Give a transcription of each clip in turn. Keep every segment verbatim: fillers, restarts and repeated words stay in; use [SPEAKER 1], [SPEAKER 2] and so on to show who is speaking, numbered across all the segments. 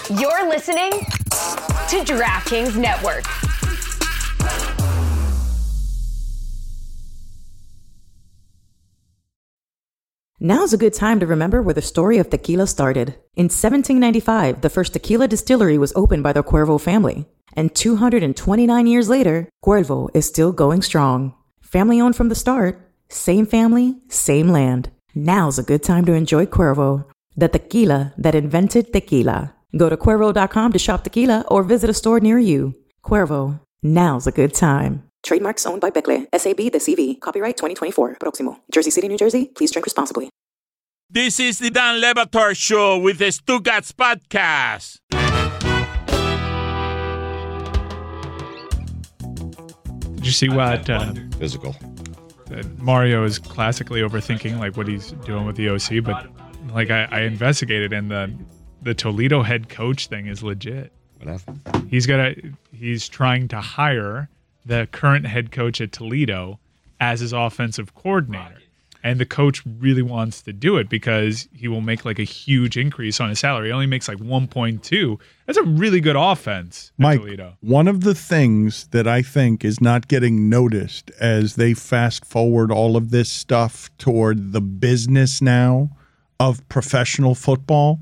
[SPEAKER 1] You're listening to DraftKings Network.
[SPEAKER 2] Now's a good time to remember where the story of tequila started. In seventeen ninety-five, the first tequila distillery was opened by the Cuervo family. And two hundred twenty-nine years later, Cuervo is still going strong. Family owned from the start, same family, same land. Now's a good time to enjoy Cuervo, the tequila that invented tequila. Go to Cuervo dot com to shop tequila or visit a store near you. Cuervo, now's a good time. Trademarks owned by Becle, S A B The C V. Copyright twenty twenty-four. Proximo. Jersey City, New Jersey. Please drink responsibly.
[SPEAKER 3] This is the Dan Le Batard Show with the Stugats Podcast.
[SPEAKER 4] Did you see what uh,
[SPEAKER 5] physical?
[SPEAKER 4] Uh, Mario is classically overthinking like what he's doing with the O C, but like I, I investigated, and the the Toledo head coach thing is legit.
[SPEAKER 5] What happened?
[SPEAKER 4] He's got a he's trying to hire the current head coach at Toledo as his offensive coordinator. And the coach really wants to do it because he will make like a huge increase on his salary. He only makes like one point two. That's a really good offense at
[SPEAKER 6] Mike,
[SPEAKER 4] Toledo.
[SPEAKER 6] One of the things that I think is not getting noticed as they fast forward all of this stuff toward the business now of professional football,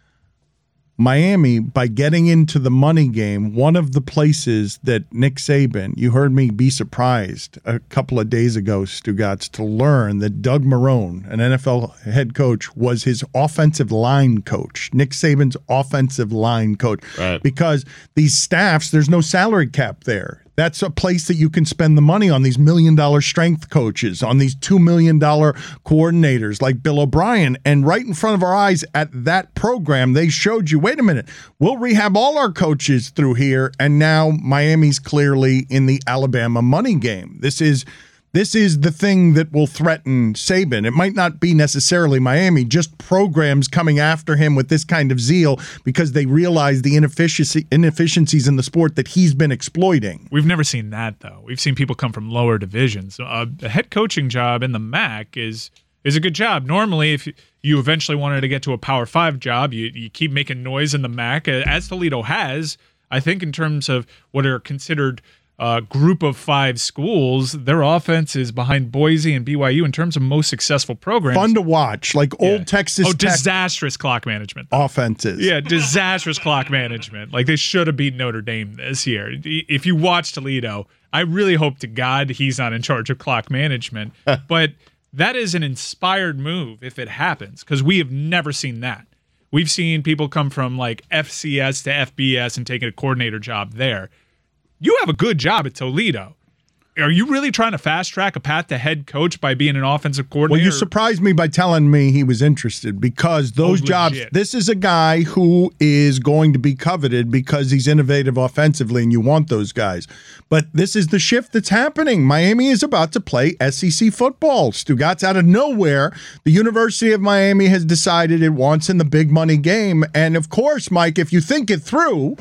[SPEAKER 6] Miami, by getting into the money game, one of the places that Nick Saban, you heard me be surprised a couple of days ago, Stugats, to learn that Doug Marrone, an N F L head coach, was his offensive line coach, Nick Saban's offensive line coach.
[SPEAKER 5] Right.
[SPEAKER 6] Because these staffs, there's no salary cap there. That's a place that you can spend the money on these million-dollar strength coaches, on these two million dollars coordinators like Bill O'Brien. And right in front of our eyes at that program, they showed you, wait a minute, we'll rehab all our coaches through here, and now Miami's clearly in the Alabama money game. This is This is the thing that will threaten Saban. It might not be necessarily Miami, just programs coming after him with this kind of zeal because they realize the inefficiency, inefficiencies in the sport that he's been exploiting.
[SPEAKER 4] We've never seen that, though. We've seen people come from lower divisions. Uh, a head coaching job in the M A C is is a good job. Normally, if you eventually wanted to get to a Power Five job, you, you keep making noise in the M A C, as Toledo has. I think in terms of what are considered Uh, group of five schools, their offense is behind Boise and B Y U in terms of most successful programs.
[SPEAKER 6] Fun to watch, like yeah. old Texas
[SPEAKER 4] Oh,
[SPEAKER 6] Tech
[SPEAKER 4] disastrous clock management. Though.
[SPEAKER 6] Offenses.
[SPEAKER 4] Yeah, disastrous clock management. Like, they should have beat Notre Dame this year. If you watch Toledo, I really hope to God he's not in charge of clock management. But that is an inspired move if it happens, because we have never seen that. We've seen people come from, like, F C S to F B S and take a coordinator job there. You have a good job at Toledo. Are you really trying to fast track a path to head coach by being an offensive coordinator?
[SPEAKER 6] Well, you surprised me by telling me he was interested, because those
[SPEAKER 4] oh,
[SPEAKER 6] jobs,
[SPEAKER 4] legit.
[SPEAKER 6] This is a guy who is going to be coveted because he's innovative offensively, and you want those guys. But this is the shift that's happening. Miami is about to play S E C football. Stugats, out of nowhere, the University of Miami has decided it wants in the big money game. And of course, Mike, if you think it through,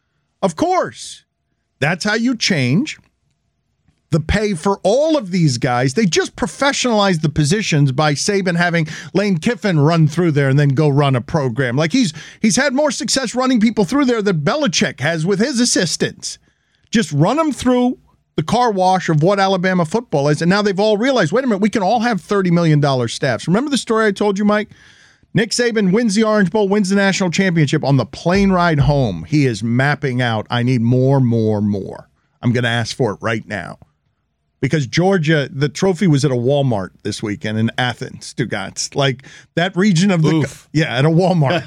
[SPEAKER 6] of course, that's how you change the pay for all of these guys. They just professionalized the positions by Saban having Lane Kiffin run through there and then go run a program. Like he's he's had more success running people through there than Belichick has with his assistants. Just run them through the car wash of what Alabama football is. And now they've all realized, wait a minute, we can all have thirty million dollars staffs. Remember the story I told you, Mike? Nick Saban wins the Orange Bowl, wins the national championship. On the plane ride home, he is mapping out, I need more, more, more. I'm going to ask for it right now. Because Georgia, the trophy was at a Walmart this weekend in Athens, Stugats. Like that region of the...
[SPEAKER 5] Oof.
[SPEAKER 6] Yeah, at a Walmart.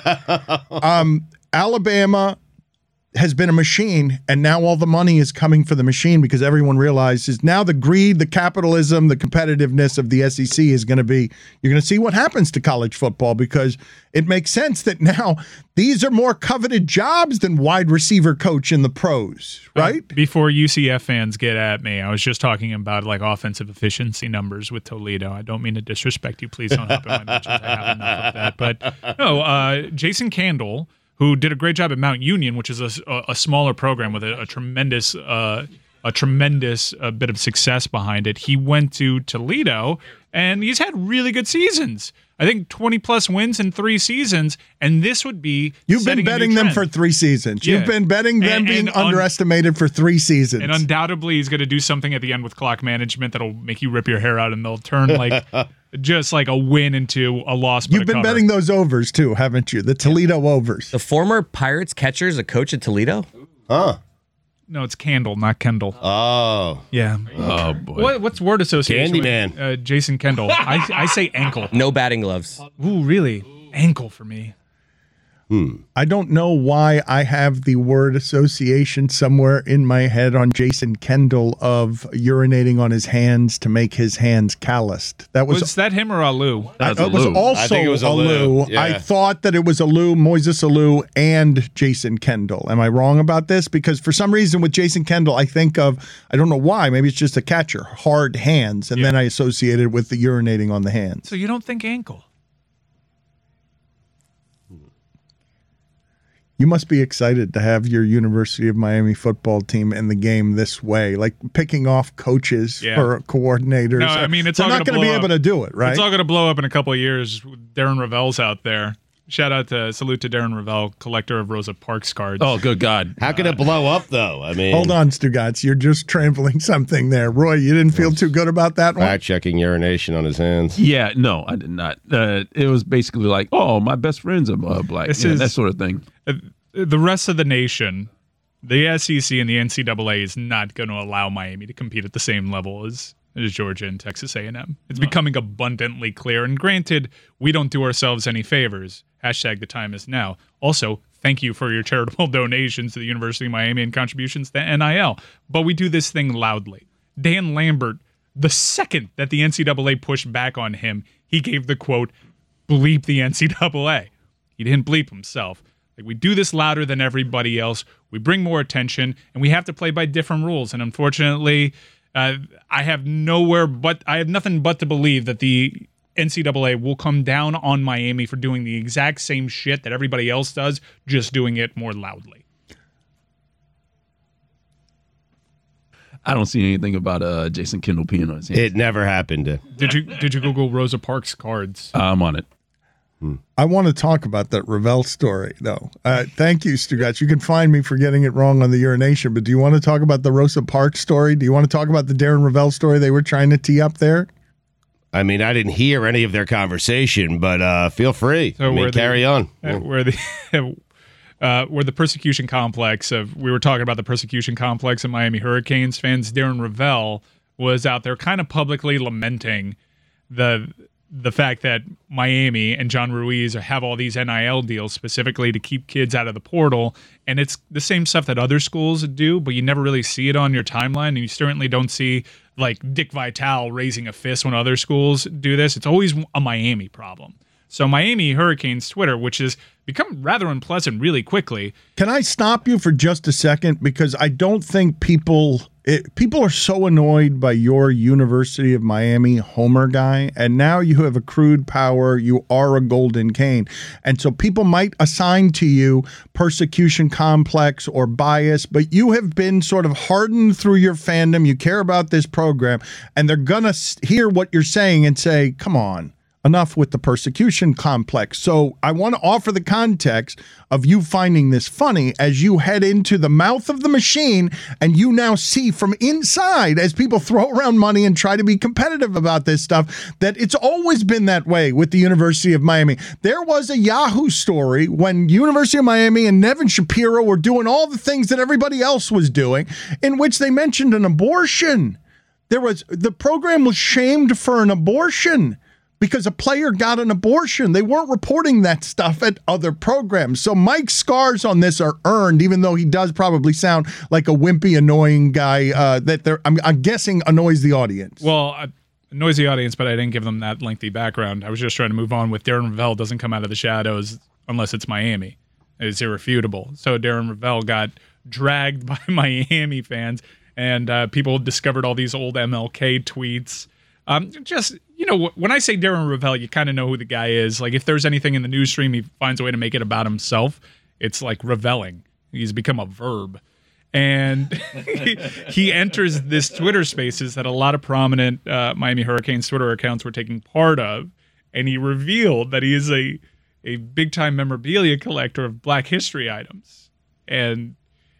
[SPEAKER 6] um, Alabama has been a machine, and now all the money is coming for the machine because everyone realizes now the greed, the capitalism, the competitiveness of the S E C is going to be, you're going to see what happens to college football, because it makes sense that now these are more coveted jobs than wide receiver coach in the pros, right?
[SPEAKER 4] Uh, before U C F fans get at me, I was just talking about like offensive efficiency numbers with Toledo. I don't mean to disrespect you. Please don't hop in my mentions. I have enough of that. But no, uh, Jason Candle, who did a great job at Mount Union, which is a, a smaller program with a, a tremendous uh, a tremendous uh, bit of success behind it. He went to Toledo, and he's had really good seasons. I think twenty plus wins in three seasons, and this would be
[SPEAKER 6] You've been betting them for three seasons.
[SPEAKER 4] Yeah.
[SPEAKER 6] You've been betting them
[SPEAKER 4] And-
[SPEAKER 6] being
[SPEAKER 4] and un-
[SPEAKER 6] underestimated for three seasons.
[SPEAKER 4] And undoubtedly, he's going to do something at the end with clock management that'll make you rip your hair out, and they'll turn like just like a win into a loss. But
[SPEAKER 6] You've
[SPEAKER 4] a
[SPEAKER 6] been
[SPEAKER 4] cover.
[SPEAKER 6] betting those overs too, haven't you? The Toledo overs.
[SPEAKER 5] The former Pirates catcher is a coach at Toledo?
[SPEAKER 7] Huh.
[SPEAKER 4] No, it's Candle, not Kendall.
[SPEAKER 7] Oh.
[SPEAKER 4] Yeah.
[SPEAKER 8] Oh, boy.
[SPEAKER 4] What, what's word association?
[SPEAKER 7] Candyman.
[SPEAKER 4] with, Uh, Jason Kendall. I, I say ankle.
[SPEAKER 5] No batting gloves.
[SPEAKER 4] Ooh, really? Ankle for me.
[SPEAKER 6] I don't know why I have the word association somewhere in my head on Jason Kendall of urinating on his hands to make his hands calloused. That was,
[SPEAKER 4] Was that him or Alou?
[SPEAKER 8] That's
[SPEAKER 6] I-
[SPEAKER 8] a
[SPEAKER 6] it was
[SPEAKER 8] Lou.
[SPEAKER 6] also
[SPEAKER 7] I think it was
[SPEAKER 6] Alou.
[SPEAKER 7] Alou, yeah.
[SPEAKER 6] I thought that it was Alou, Moises Alou, and Jason Kendall. Am I wrong about this? Because for some reason with Jason Kendall, I think of, I don't know why, maybe it's just a catcher, hard hands, and then I associated it with the urinating on the hands.
[SPEAKER 4] So you don't think ankle?
[SPEAKER 6] You must be excited to have your University of Miami football team in the game this way, like picking off coaches
[SPEAKER 4] Yeah.
[SPEAKER 6] for coordinators.
[SPEAKER 4] No, I mean, it's
[SPEAKER 6] They're
[SPEAKER 4] all
[SPEAKER 6] not
[SPEAKER 4] gonna
[SPEAKER 6] going to be
[SPEAKER 4] blow
[SPEAKER 6] able
[SPEAKER 4] up.
[SPEAKER 6] to do it, right?
[SPEAKER 4] It's all going to blow up in a couple of years. Darren Ravel's out there. Shout out to, salute to Darren Ravel, collector of Rosa Parks cards.
[SPEAKER 8] Oh, good God.
[SPEAKER 7] How can it blow up, though? I mean,
[SPEAKER 6] Hold on, Stugotz. You're just trampling something there. Roy, you didn't feel too good about that one?
[SPEAKER 7] fact checking urination on his hands.
[SPEAKER 8] Yeah, no, I did not. Uh, it was basically like, oh, my best friends are uh, black.
[SPEAKER 4] This
[SPEAKER 8] Yeah,
[SPEAKER 4] is-
[SPEAKER 8] that sort of thing.
[SPEAKER 4] Uh, the rest of the nation, the S E C and the N C double A is not going to allow Miami to compete at the same level as, as Georgia and Texas A and M. It's becoming abundantly clear. And granted, we don't do ourselves any favors. Hashtag the time is now. Also, thank you for your charitable donations to the University of Miami and contributions to N I L. But we do this thing loudly. Dan Lambert, the second that the N C double A pushed back on him, he gave the quote, bleep the N C double A. He didn't bleep himself. Like, we do this louder than everybody else. We bring more attention, and we have to play by different rules. And unfortunately, uh, I have nowhere but I have nothing but to believe that the N C double A will come down on Miami for doing the exact same shit that everybody else does, just doing it more loudly.
[SPEAKER 8] I don't see anything about uh, Jason Kendall peeing on his hands.
[SPEAKER 7] It never happened.
[SPEAKER 4] Did you did you Google Rosa Parks cards?
[SPEAKER 8] I'm on it.
[SPEAKER 6] I want to talk about that Ravel story, though. Uh, thank you, Stugotz. You can find me for getting it wrong on the urination, but do you want to talk about the Rosa Parks story? Do you want to talk about the Darren Ravel story they were trying to tee up there?
[SPEAKER 7] I mean, I didn't hear any of their conversation, but uh, feel free.
[SPEAKER 4] So
[SPEAKER 7] I mean,
[SPEAKER 4] were they-
[SPEAKER 7] carry on.
[SPEAKER 4] Uh, where the uh, where the persecution complex of we were talking about the persecution complex of Miami Hurricanes fans. Darren Ravel was out there kind of publicly lamenting the the fact that Miami and John Ruiz have all these N I L deals specifically to keep kids out of the portal, and it's the same stuff that other schools do, but you never really see it on your timeline, and you certainly don't see like Dick Vitale raising a fist when other schools do this. It's always a Miami problem. So Miami Hurricanes Twitter, which has become rather unpleasant really quickly.
[SPEAKER 6] Can I stop you for just a second? Because I don't think people it, people are so annoyed by your University of Miami Homer guy, and now you have accrued power. You are a golden cane. And so people might assign to you persecution complex or bias, but you have been sort of hardened through your fandom. You care about this program, and they're going to hear what you're saying and say, come on. Enough with the persecution complex. So I want to offer the context of you finding this funny as you head into the mouth of the machine and you now see from inside as people throw around money and try to be competitive about this stuff that it's always been that way with the University of Miami. There was a Yahoo story when University of Miami and Nevin Shapiro were doing all the things that everybody else was doing in which they mentioned an abortion. There was the program was shamed for an abortion. Because a player got an abortion. They weren't reporting that stuff at other programs. So Mike's scars on this are earned, even though he does probably sound like a wimpy, annoying guy uh, that they're, I'm, I'm guessing annoys the audience.
[SPEAKER 4] Well, I annoys the audience, but I didn't give them that lengthy background. I was just trying to move on with Darren Ravel doesn't come out of the shadows unless it's Miami. It's irrefutable. So Darren Ravel got dragged by Miami fans, and uh, people discovered all these old M L K tweets. Um, just, you know, when I say Darren Ravel, you kind of know who the guy is. Like, if there's anything in the news stream, he finds a way to make it about himself. It's like reveling. He's become a verb. And he, he enters this Twitter spaces that a lot of prominent uh, Miami Hurricanes Twitter accounts were taking part of. and he revealed that he is a a big time memorabilia collector of Black history items. And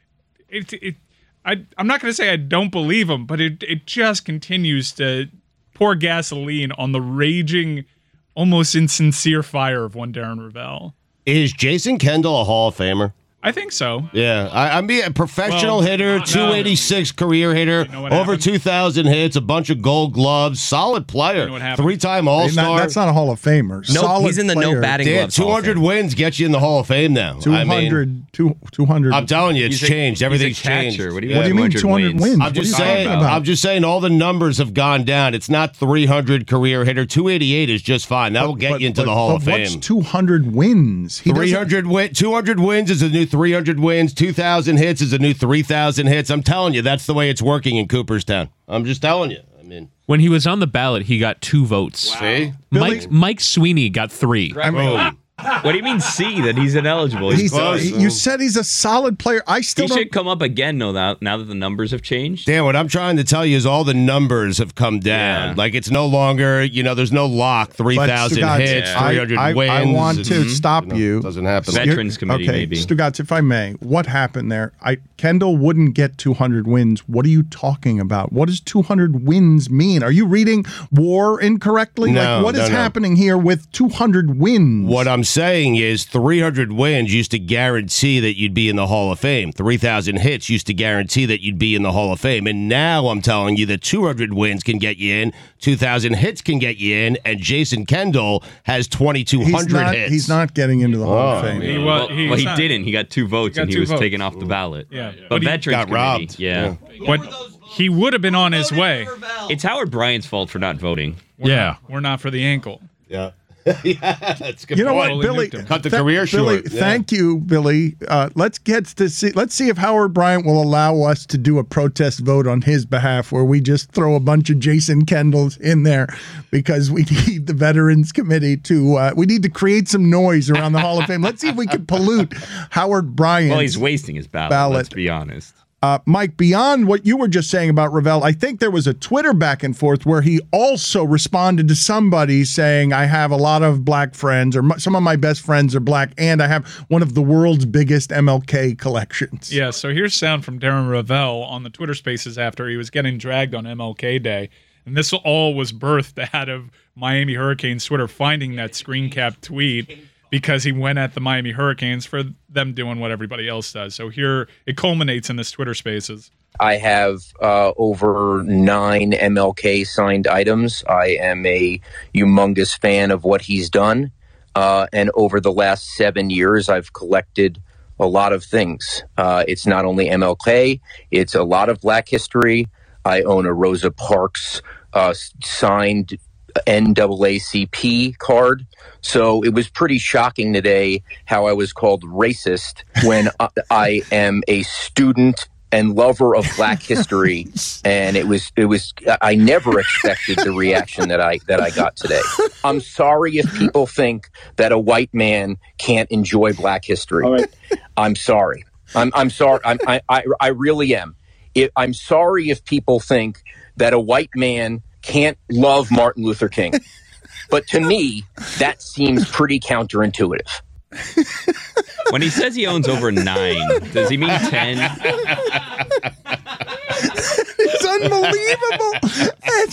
[SPEAKER 4] it it I I'm not going to say I don't believe him, but it it just continues to pour gasoline on the raging, almost insincere fire of one Darren Rovell.
[SPEAKER 7] Is Jason Kendall a Hall of Famer?
[SPEAKER 4] I think so.
[SPEAKER 7] Yeah, I, I mean, a professional
[SPEAKER 4] Well,
[SPEAKER 7] hitter,
[SPEAKER 4] no.
[SPEAKER 7] two eighty-six career hitter,
[SPEAKER 4] You know what
[SPEAKER 7] over
[SPEAKER 4] happened?
[SPEAKER 7] two thousand hits, a bunch of gold gloves, solid player,
[SPEAKER 4] You know what happened?
[SPEAKER 7] three-time
[SPEAKER 6] Not-
[SPEAKER 7] All-Star.
[SPEAKER 6] that's not a Hall of Famer.
[SPEAKER 5] No,
[SPEAKER 6] Solid
[SPEAKER 5] he's in the no
[SPEAKER 6] player.
[SPEAKER 5] batting
[SPEAKER 7] Yeah,
[SPEAKER 5] gloves. Hall
[SPEAKER 7] two
[SPEAKER 5] of
[SPEAKER 7] hundred
[SPEAKER 5] Fame.
[SPEAKER 7] wins get you in the Hall of Fame now. I mean,
[SPEAKER 6] two hundred, two, two hundred.
[SPEAKER 7] I'm telling you, it's
[SPEAKER 5] He's a-
[SPEAKER 7] changed.
[SPEAKER 5] he's a
[SPEAKER 7] Everything's
[SPEAKER 5] catcher.
[SPEAKER 7] changed.
[SPEAKER 5] What do you
[SPEAKER 6] What do you mean two hundred wins?
[SPEAKER 7] I'm
[SPEAKER 6] What
[SPEAKER 7] just
[SPEAKER 6] are you
[SPEAKER 7] saying.
[SPEAKER 6] talking about?
[SPEAKER 7] I'm just saying. All the numbers have gone down. It's not three hundred career hitter. two eighty-eight is just fine. That will get
[SPEAKER 6] But-
[SPEAKER 7] you into
[SPEAKER 6] but-
[SPEAKER 7] the Hall
[SPEAKER 6] but
[SPEAKER 7] of
[SPEAKER 6] what's
[SPEAKER 7] Fame.
[SPEAKER 6] two hundred wins? He
[SPEAKER 7] three
[SPEAKER 6] doesn't-
[SPEAKER 7] hundred win, two hundred wins is a new three hundred wins. two thousand hits is a new three thousand hits. I'm telling you, that's the way it's working in Cooperstown. I'm just telling you. I mean,
[SPEAKER 9] When he was on the ballot, he got two votes.
[SPEAKER 7] see?
[SPEAKER 9] Mike Mike Sweeney got three.
[SPEAKER 6] I mean,
[SPEAKER 7] Boom.
[SPEAKER 10] What do you mean C? That he's ineligible. He's,
[SPEAKER 6] he's,
[SPEAKER 7] close.
[SPEAKER 6] he- you said he's a solid player. I still
[SPEAKER 10] he
[SPEAKER 6] don't.
[SPEAKER 10] should come up again, though, now, now that the numbers have changed.
[SPEAKER 7] Dan, what I'm trying to tell you is all the numbers have come down.
[SPEAKER 10] Yeah.
[SPEAKER 7] Like, it's no longer, you know, there's no lock, three thousand
[SPEAKER 6] Stugotz,
[SPEAKER 7] hits,
[SPEAKER 6] I-
[SPEAKER 7] three hundred
[SPEAKER 6] I,
[SPEAKER 7] wins.
[SPEAKER 6] I want to
[SPEAKER 7] and,
[SPEAKER 6] stop
[SPEAKER 7] you know,
[SPEAKER 6] you.
[SPEAKER 7] Doesn't happen.
[SPEAKER 10] Vet- Veterans Committee,
[SPEAKER 6] okay,
[SPEAKER 10] maybe.
[SPEAKER 6] Stugotz, if I may, what happened there? I Kendall wouldn't get two hundred wins. What are you talking about? What does two hundred wins mean? Are you reading WAR incorrectly?
[SPEAKER 7] No,
[SPEAKER 6] like, what is
[SPEAKER 7] no, no.
[SPEAKER 6] happening here with two hundred wins?
[SPEAKER 7] What I'm saying is three hundred wins used to guarantee that you'd be in the Hall of Fame. three thousand hits used to guarantee that you'd be in the Hall of Fame. And now I'm telling you that two hundred wins can get you in, two thousand hits can get you in, and Jason Kendall has twenty-two
[SPEAKER 6] he's
[SPEAKER 7] hundred
[SPEAKER 6] not,
[SPEAKER 7] hits.
[SPEAKER 6] he's not getting into the Hall of
[SPEAKER 7] Oh,
[SPEAKER 6] Fame.
[SPEAKER 4] He,
[SPEAKER 10] Well,
[SPEAKER 4] wa-
[SPEAKER 10] well, he
[SPEAKER 4] not-
[SPEAKER 10] didn't. He got two votes,
[SPEAKER 4] got
[SPEAKER 10] and he
[SPEAKER 4] two
[SPEAKER 10] was
[SPEAKER 4] votes.
[SPEAKER 10] taken off the ballot.
[SPEAKER 4] Yeah.
[SPEAKER 10] But,
[SPEAKER 4] But he
[SPEAKER 10] Veterans
[SPEAKER 7] got
[SPEAKER 10] Committee,
[SPEAKER 7] robbed.
[SPEAKER 10] yeah.
[SPEAKER 4] But he would have been on his way.
[SPEAKER 10] It's Howard Bryant's fault for not voting.
[SPEAKER 4] We're
[SPEAKER 9] Yeah.
[SPEAKER 4] not, we're not for the ankle.
[SPEAKER 7] Yeah. yeah, that's a good
[SPEAKER 6] You know
[SPEAKER 7] point.
[SPEAKER 6] what, Billy?
[SPEAKER 4] Nuked him.
[SPEAKER 7] Cut the
[SPEAKER 6] Th-
[SPEAKER 7] career
[SPEAKER 6] Billy,
[SPEAKER 7] short. Yeah.
[SPEAKER 6] thank you, Billy. Uh, let's get to see. Let's see if Howard Bryant will allow us to do a protest vote on his behalf, where we just throw a bunch of Jason Kendalls in there because we need the Veterans Committee to. Uh, we need to create some noise around the Hall of Fame. Let's see if we can pollute Howard Bryant.
[SPEAKER 10] Well, he's wasting his ballot,
[SPEAKER 6] ballot.
[SPEAKER 10] let's be honest.
[SPEAKER 6] Uh, Mike, beyond what you were just saying about Rovell, I think there was a Twitter back and forth where he also responded to somebody saying, I have a lot of black friends, or m- some of my best friends are black, and I have one of the world's biggest M L K collections.
[SPEAKER 4] Yeah, so here's sound from Darren Rovell on the Twitter Spaces after he was getting dragged on M L K Day. And this all was birthed out of Miami Hurricanes Twitter finding that screen cap tweet because he went at the Miami Hurricanes for them doing what everybody else does. So here it culminates in this Twitter Spaces.
[SPEAKER 11] I have uh, over nine M L K signed items. I am a humongous fan of what he's done. Uh, and over the last seven years, I've collected a lot of things. Uh, it's not only M L K, it's a lot of Black history. I own a Rosa Parks uh, signed N double A C P card. So it was pretty shocking today how I was called racist when I, I am a student and lover of Black history, and it was it was I never expected the reaction that I that I got today. I'm sorry if people think that a white man can't enjoy Black history. All right. I'm sorry. I'm I'm sorry. I'm, I I I really am. It, I'm sorry if people think that a white man can't love Martin Luther King. But to me, that seems pretty counterintuitive.
[SPEAKER 10] When he says he owns over nine, does he mean ten?
[SPEAKER 6] It's unbelievable.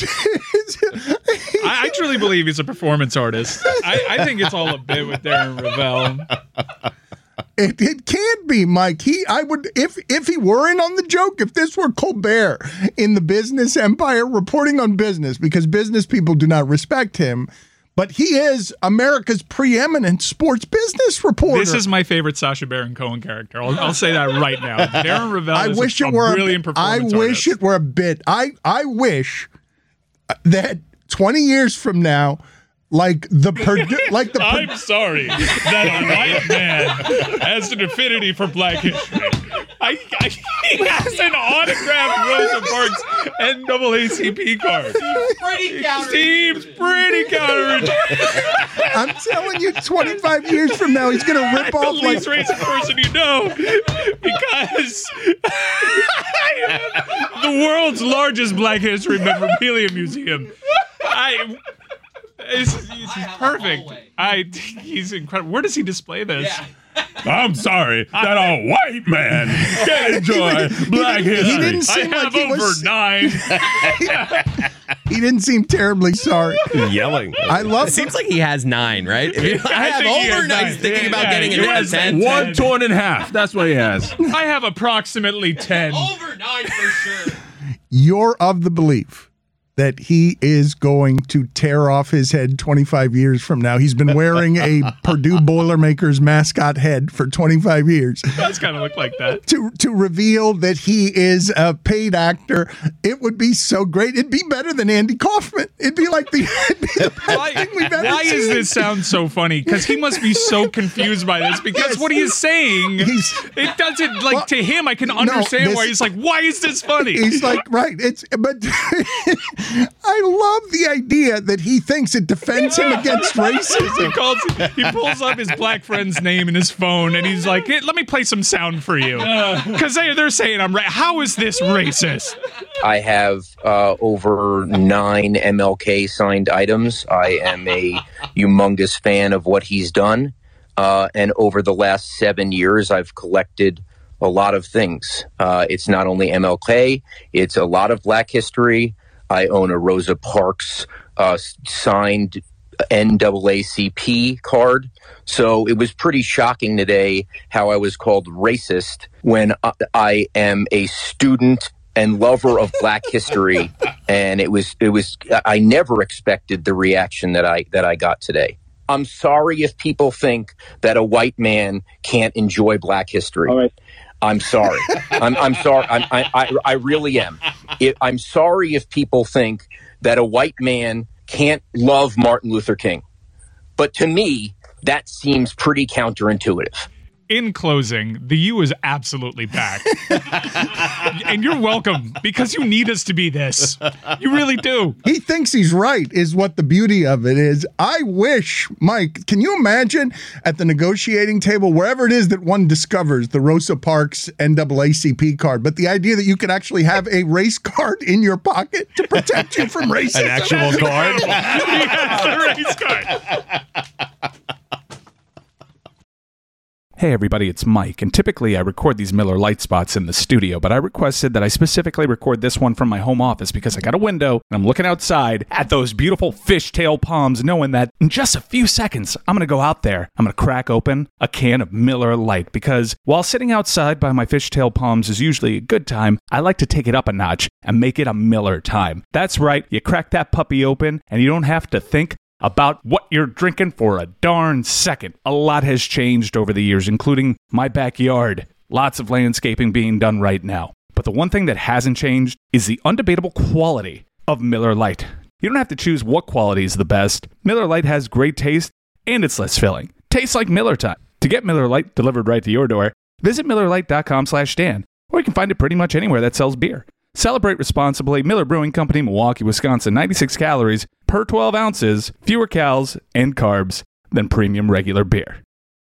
[SPEAKER 4] I, I truly believe he's a performance artist. I, I think it's all a bit with Darren Rovell.
[SPEAKER 6] It, it can't be, Mike. He, I would, if if he were in on the joke, if this were Colbert in the business empire reporting on business, because business people do not respect him, but he is America's preeminent sports business reporter.
[SPEAKER 4] This is my favorite Sacha Baron Cohen character. I'll, I'll say that right now. Darren Rovell
[SPEAKER 6] I
[SPEAKER 4] is
[SPEAKER 6] wish
[SPEAKER 4] a,
[SPEAKER 6] it were
[SPEAKER 4] a brilliant
[SPEAKER 6] a, I
[SPEAKER 4] performance
[SPEAKER 6] wish
[SPEAKER 4] artist.
[SPEAKER 6] it were a bit. I I wish that twenty years from now, like the Purdue, like the Pur-
[SPEAKER 4] I'm sorry that a white man has an affinity for Black history. I, I, he has an autographed Rosa Parks N double A C P card.
[SPEAKER 12] Pretty counter.
[SPEAKER 4] Seems pretty counterintuitive.
[SPEAKER 6] I'm telling you, twenty-five years from now, he's going to rip
[SPEAKER 4] I'm
[SPEAKER 6] off
[SPEAKER 4] the
[SPEAKER 6] like
[SPEAKER 4] least racist person you know because the world's largest Black history memorabilia museum. I It's, it's perfect. I he's incredible. Where does he display this?
[SPEAKER 10] Yeah.
[SPEAKER 8] I'm sorry that a white man can enjoy Black
[SPEAKER 6] he
[SPEAKER 8] history.
[SPEAKER 6] didn't seem
[SPEAKER 4] I
[SPEAKER 6] like
[SPEAKER 4] have
[SPEAKER 6] he
[SPEAKER 4] over
[SPEAKER 6] was,
[SPEAKER 4] nine.
[SPEAKER 6] He didn't seem terribly sorry.
[SPEAKER 7] Yelling.
[SPEAKER 6] I love
[SPEAKER 5] It seems like he has nine, right? If you- I,
[SPEAKER 4] I
[SPEAKER 5] have
[SPEAKER 4] think he has
[SPEAKER 5] over nine.
[SPEAKER 4] nine.
[SPEAKER 5] He's thinking
[SPEAKER 4] Yeah,
[SPEAKER 5] about
[SPEAKER 4] yeah,
[SPEAKER 5] getting
[SPEAKER 4] he
[SPEAKER 5] into
[SPEAKER 4] has
[SPEAKER 5] a ten.
[SPEAKER 8] One torn in half. That's what he has.
[SPEAKER 4] I have approximately ten.
[SPEAKER 10] Over nine for sure.
[SPEAKER 6] You're of the belief that he is going to tear off his head twenty-five years from now. He's been wearing a Purdue Boilermakers mascot head for twenty-five years.
[SPEAKER 4] It does kind of look like that.
[SPEAKER 6] To to reveal that he is a paid actor, it would be so great. It'd be better than Andy Kaufman. It'd be like the, it'd be the best
[SPEAKER 4] Why,
[SPEAKER 6] thing we've ever
[SPEAKER 4] why
[SPEAKER 6] seen.
[SPEAKER 4] is this sound so funny? Because he must be so confused by this. Because
[SPEAKER 6] Yes.
[SPEAKER 4] what he is saying,
[SPEAKER 6] He's-
[SPEAKER 4] it doesn't like
[SPEAKER 6] Well,
[SPEAKER 4] to him. I can understand
[SPEAKER 6] this-
[SPEAKER 4] why he's like, wwhy is this funny?
[SPEAKER 6] He's like, right. It's but I love the idea that he thinks it defends him against
[SPEAKER 4] He
[SPEAKER 6] racism.
[SPEAKER 4] calls. He pulls up his black friend's name in his phone, and he's like, hey, "Let me play some sound for you," because they they're saying I'm right. How is this racist?
[SPEAKER 11] I have uh, over nine M L K signed items. I am a humongous fan of what he's done. Uh, and over the last seven years, I've collected a lot of things. Uh, it's not only M L K, it's a lot of Black history. I own a Rosa Parks uh, signed N double A C P card. So it was pretty shocking today how I was called racist when I, I am a student and lover of Black history. And it was, it was, I never expected the reaction that I, that I got today. I'm sorry if people think that a white man can't enjoy Black history.
[SPEAKER 12] All right.
[SPEAKER 11] I'm sorry. I'm, I'm sorry. I'm, I, I, I really am. It, I'm sorry if people think that a white man can't love Martin Luther King. But to me, that seems pretty counterintuitive.
[SPEAKER 4] In closing, the U is absolutely back. And you're welcome, because you need us to be this. You really do.
[SPEAKER 6] He thinks he's right, is what the beauty of it is. I wish, Mike, can you imagine at the negotiating table, wherever it is that one discovers the Rosa Parks N double A C P card, but the idea that you could actually have a race card in your pocket to protect you from racism.
[SPEAKER 7] An actual card?
[SPEAKER 4] He has the race card.
[SPEAKER 13] Hey everybody, it's Mike, and typically I record these Miller Lite spots in the studio, but I requested that I specifically record this one from my home office because I got a window and I'm looking outside at those beautiful fishtail palms, knowing that in just a few seconds I'm going to go out there, I'm going to crack open a can of Miller Lite, because while sitting outside by my fishtail palms is usually a good time, I like to take it up a notch and make it a Miller time. That's right, you crack that puppy open and you don't have to think about what you're drinking for a darn second. A lot has changed over the years, including my backyard. Lots of landscaping being done right now. But the one thing that hasn't changed is the undebatable quality of Miller Lite. You don't have to choose what quality is the best. Miller Lite has great taste, and it's less filling. Tastes like Miller time. To get Miller Lite delivered right to your door, visit Miller Lite dot com slash Dan, or you can find it pretty much anywhere that sells beer. Celebrate responsibly. Miller Brewing Company, Milwaukee, Wisconsin. ninety-six calories per twelve ounces, fewer calories and carbs than premium regular beer.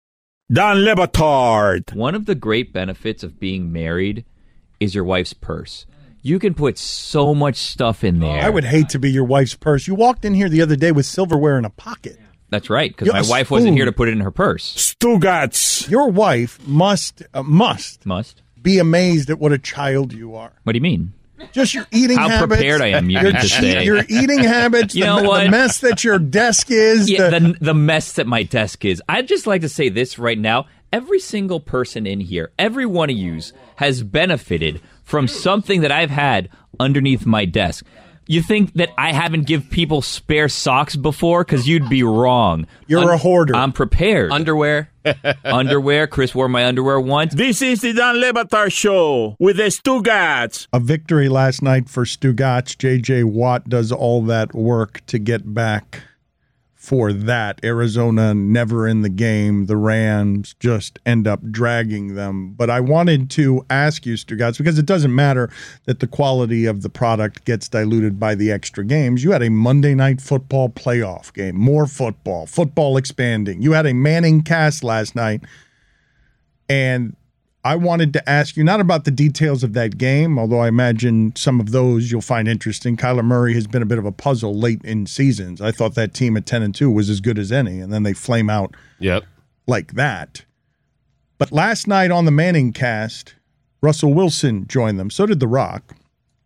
[SPEAKER 3] Don Le Batard.
[SPEAKER 10] One of the great benefits of being married is your wife's purse. You can put so much stuff in there.
[SPEAKER 6] I would hate to be your wife's purse. You walked in here the other day with silverware in a pocket.
[SPEAKER 10] That's right, because
[SPEAKER 6] Yeah,
[SPEAKER 10] my
[SPEAKER 6] a
[SPEAKER 10] wife wasn't
[SPEAKER 6] spoon.
[SPEAKER 10] here to put it in her purse.
[SPEAKER 3] Stugats.
[SPEAKER 6] Your wife must, uh, must
[SPEAKER 10] Must.
[SPEAKER 6] be amazed at what a child you are.
[SPEAKER 10] What do you mean?
[SPEAKER 6] Just your eating
[SPEAKER 10] How
[SPEAKER 6] habits.
[SPEAKER 10] prepared I am, you
[SPEAKER 6] your,
[SPEAKER 10] mean to say.
[SPEAKER 6] Your eating habits,
[SPEAKER 10] You
[SPEAKER 6] the,
[SPEAKER 10] know
[SPEAKER 6] the
[SPEAKER 10] what?
[SPEAKER 6] mess that your desk is.
[SPEAKER 10] Yeah,
[SPEAKER 6] the,
[SPEAKER 10] the, the mess that my desk is. I'd just like to say this right now. Every single person in here, every one of yous, has benefited from something that I've had underneath my desk. You think that I haven't give people spare socks before? Because you'd be wrong.
[SPEAKER 6] You're
[SPEAKER 10] Un-
[SPEAKER 6] a hoarder.
[SPEAKER 10] I'm prepared.
[SPEAKER 5] Underwear.
[SPEAKER 10] Underwear. Chris wore my underwear once.
[SPEAKER 3] This is the Don Le Batard Show with the Stugats.
[SPEAKER 6] a victory last night for Stugats. J J Watt does all that work to get back for that. Arizona never in the game. The Rams just end up dragging them. But I wanted to ask you, Stugats, because it doesn't matter that the quality of the product gets diluted by the extra games. You had a Monday Night Football playoff game, more football, football expanding. You had a Manning cast last night, and I wanted to ask you not about the details of that game, although I imagine some of those you'll find interesting. Kyler Murray has been a bit of a puzzle late in seasons. I thought that team at ten and two was as good as any, and then they flame out
[SPEAKER 7] yep.
[SPEAKER 6] like that. But last night on the Manning cast, Russell Wilson joined them. So did The Rock.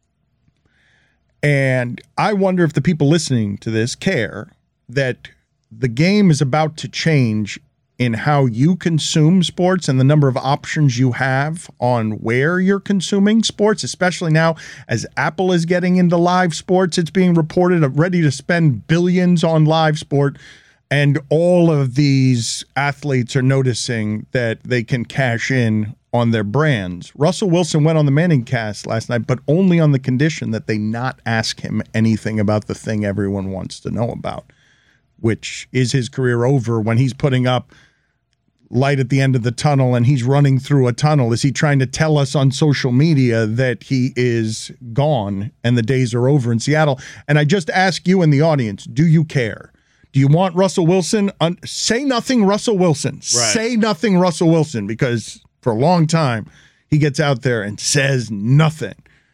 [SPEAKER 6] And I wonder if the people listening to this care that the game is about to change in how you consume sports and the number of options you have on where you're consuming sports, especially now as Apple is getting into live sports. It's being reported ready to spend billions on live sport. And all of these athletes are noticing that they can cash in on their brands. Russell Wilson went on the Manning cast last night, but only on the condition that they not ask him anything about the thing everyone wants to know about, which is his career over when he's putting up light at the end of the tunnel and he's running through a tunnel. Is he trying to tell us on social media that he is gone and the days are over in Seattle? And I just ask you in the audience, do you care? Do you want Russell Wilson? Un- say nothing Russell Wilson. Right. Say nothing Russell Wilson, because for a long time he gets out there and says nothing.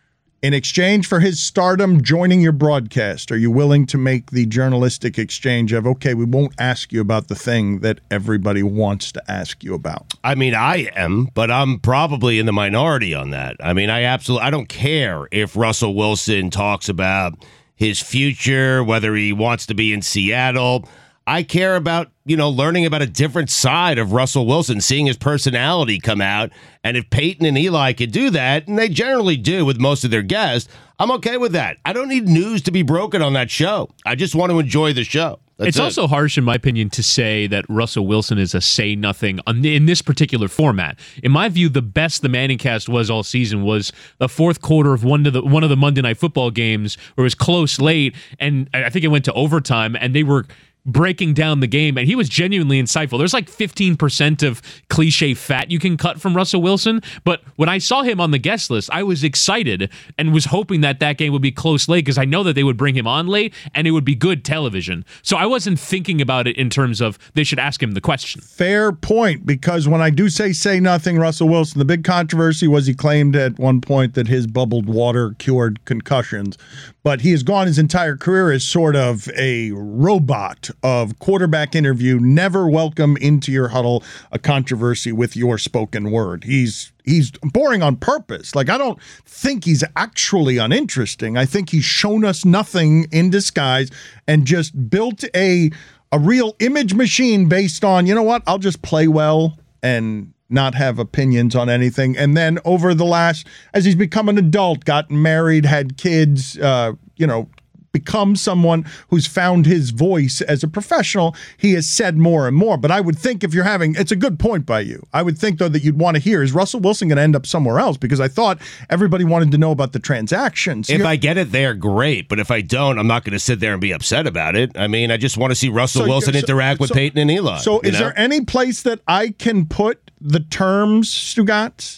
[SPEAKER 6] In exchange for his stardom joining your broadcast, are you willing to make the journalistic exchange of, okay, we won't ask you about the thing that everybody wants to ask you about?
[SPEAKER 7] I mean, I am, but I'm probably in the minority on that. I mean, I absolutely, I don't care if Russell Wilson talks about his future, whether he wants to be in Seattle. I care about, you know, learning about a different side of Russell Wilson, seeing his personality come out. And if Peyton and Eli could do that, and they generally do with most of their guests, I'm okay with that. I don't need news to be broken on that show. I just want to enjoy the show. That's
[SPEAKER 9] it's
[SPEAKER 7] it.
[SPEAKER 9] also harsh, in my opinion, to say that Russell Wilson is a say-nothing in this particular format. In my view, the best the Manning cast was all season was the fourth quarter of one of the one of the Monday Night Football games where it was close late, and I think it went to overtime, and they were breaking down the game, and he was genuinely insightful. There's like fifteen percent of cliche fat you can cut from Russell Wilson, but when I saw him on the guest list, I was excited and was hoping that that game would be close late, because I know that they would bring him on late and it would be good television. So I wasn't thinking about it in terms of they should ask him the question.
[SPEAKER 6] Fair point, because when I do say say nothing Russell Wilson, the big controversy was he claimed at one point that his bubbled water cured concussions, but he has gone his entire career as sort of a robot of quarterback interview, never welcome into your huddle a controversy with your spoken word. He's he's boring on purpose. Like, I don't think he's actually uninteresting. I think he's shown us nothing in disguise and just built a a real image machine based on, you know what, I'll just play well and not have opinions on anything. And then over the last, as he's become an adult, gotten married, had kids, uh, you know, become someone who's found his voice as a professional, he has said more and more. But I would think if you're having, it's a good point by you. I would think, though, that you'd want to hear, is Russell Wilson going to end up somewhere else? Because I thought everybody wanted to know about the transactions.
[SPEAKER 7] If
[SPEAKER 6] You're,
[SPEAKER 7] I get it there, great. But if I don't, I'm not going to sit there and be upset about it. I mean, I just want to see Russell
[SPEAKER 6] So-
[SPEAKER 7] Wilson
[SPEAKER 6] so-
[SPEAKER 7] interact with
[SPEAKER 6] so-
[SPEAKER 7] Peyton and Eli.
[SPEAKER 6] So
[SPEAKER 7] you
[SPEAKER 6] is
[SPEAKER 7] know?
[SPEAKER 6] there any place that I can put the terms, Stugatz,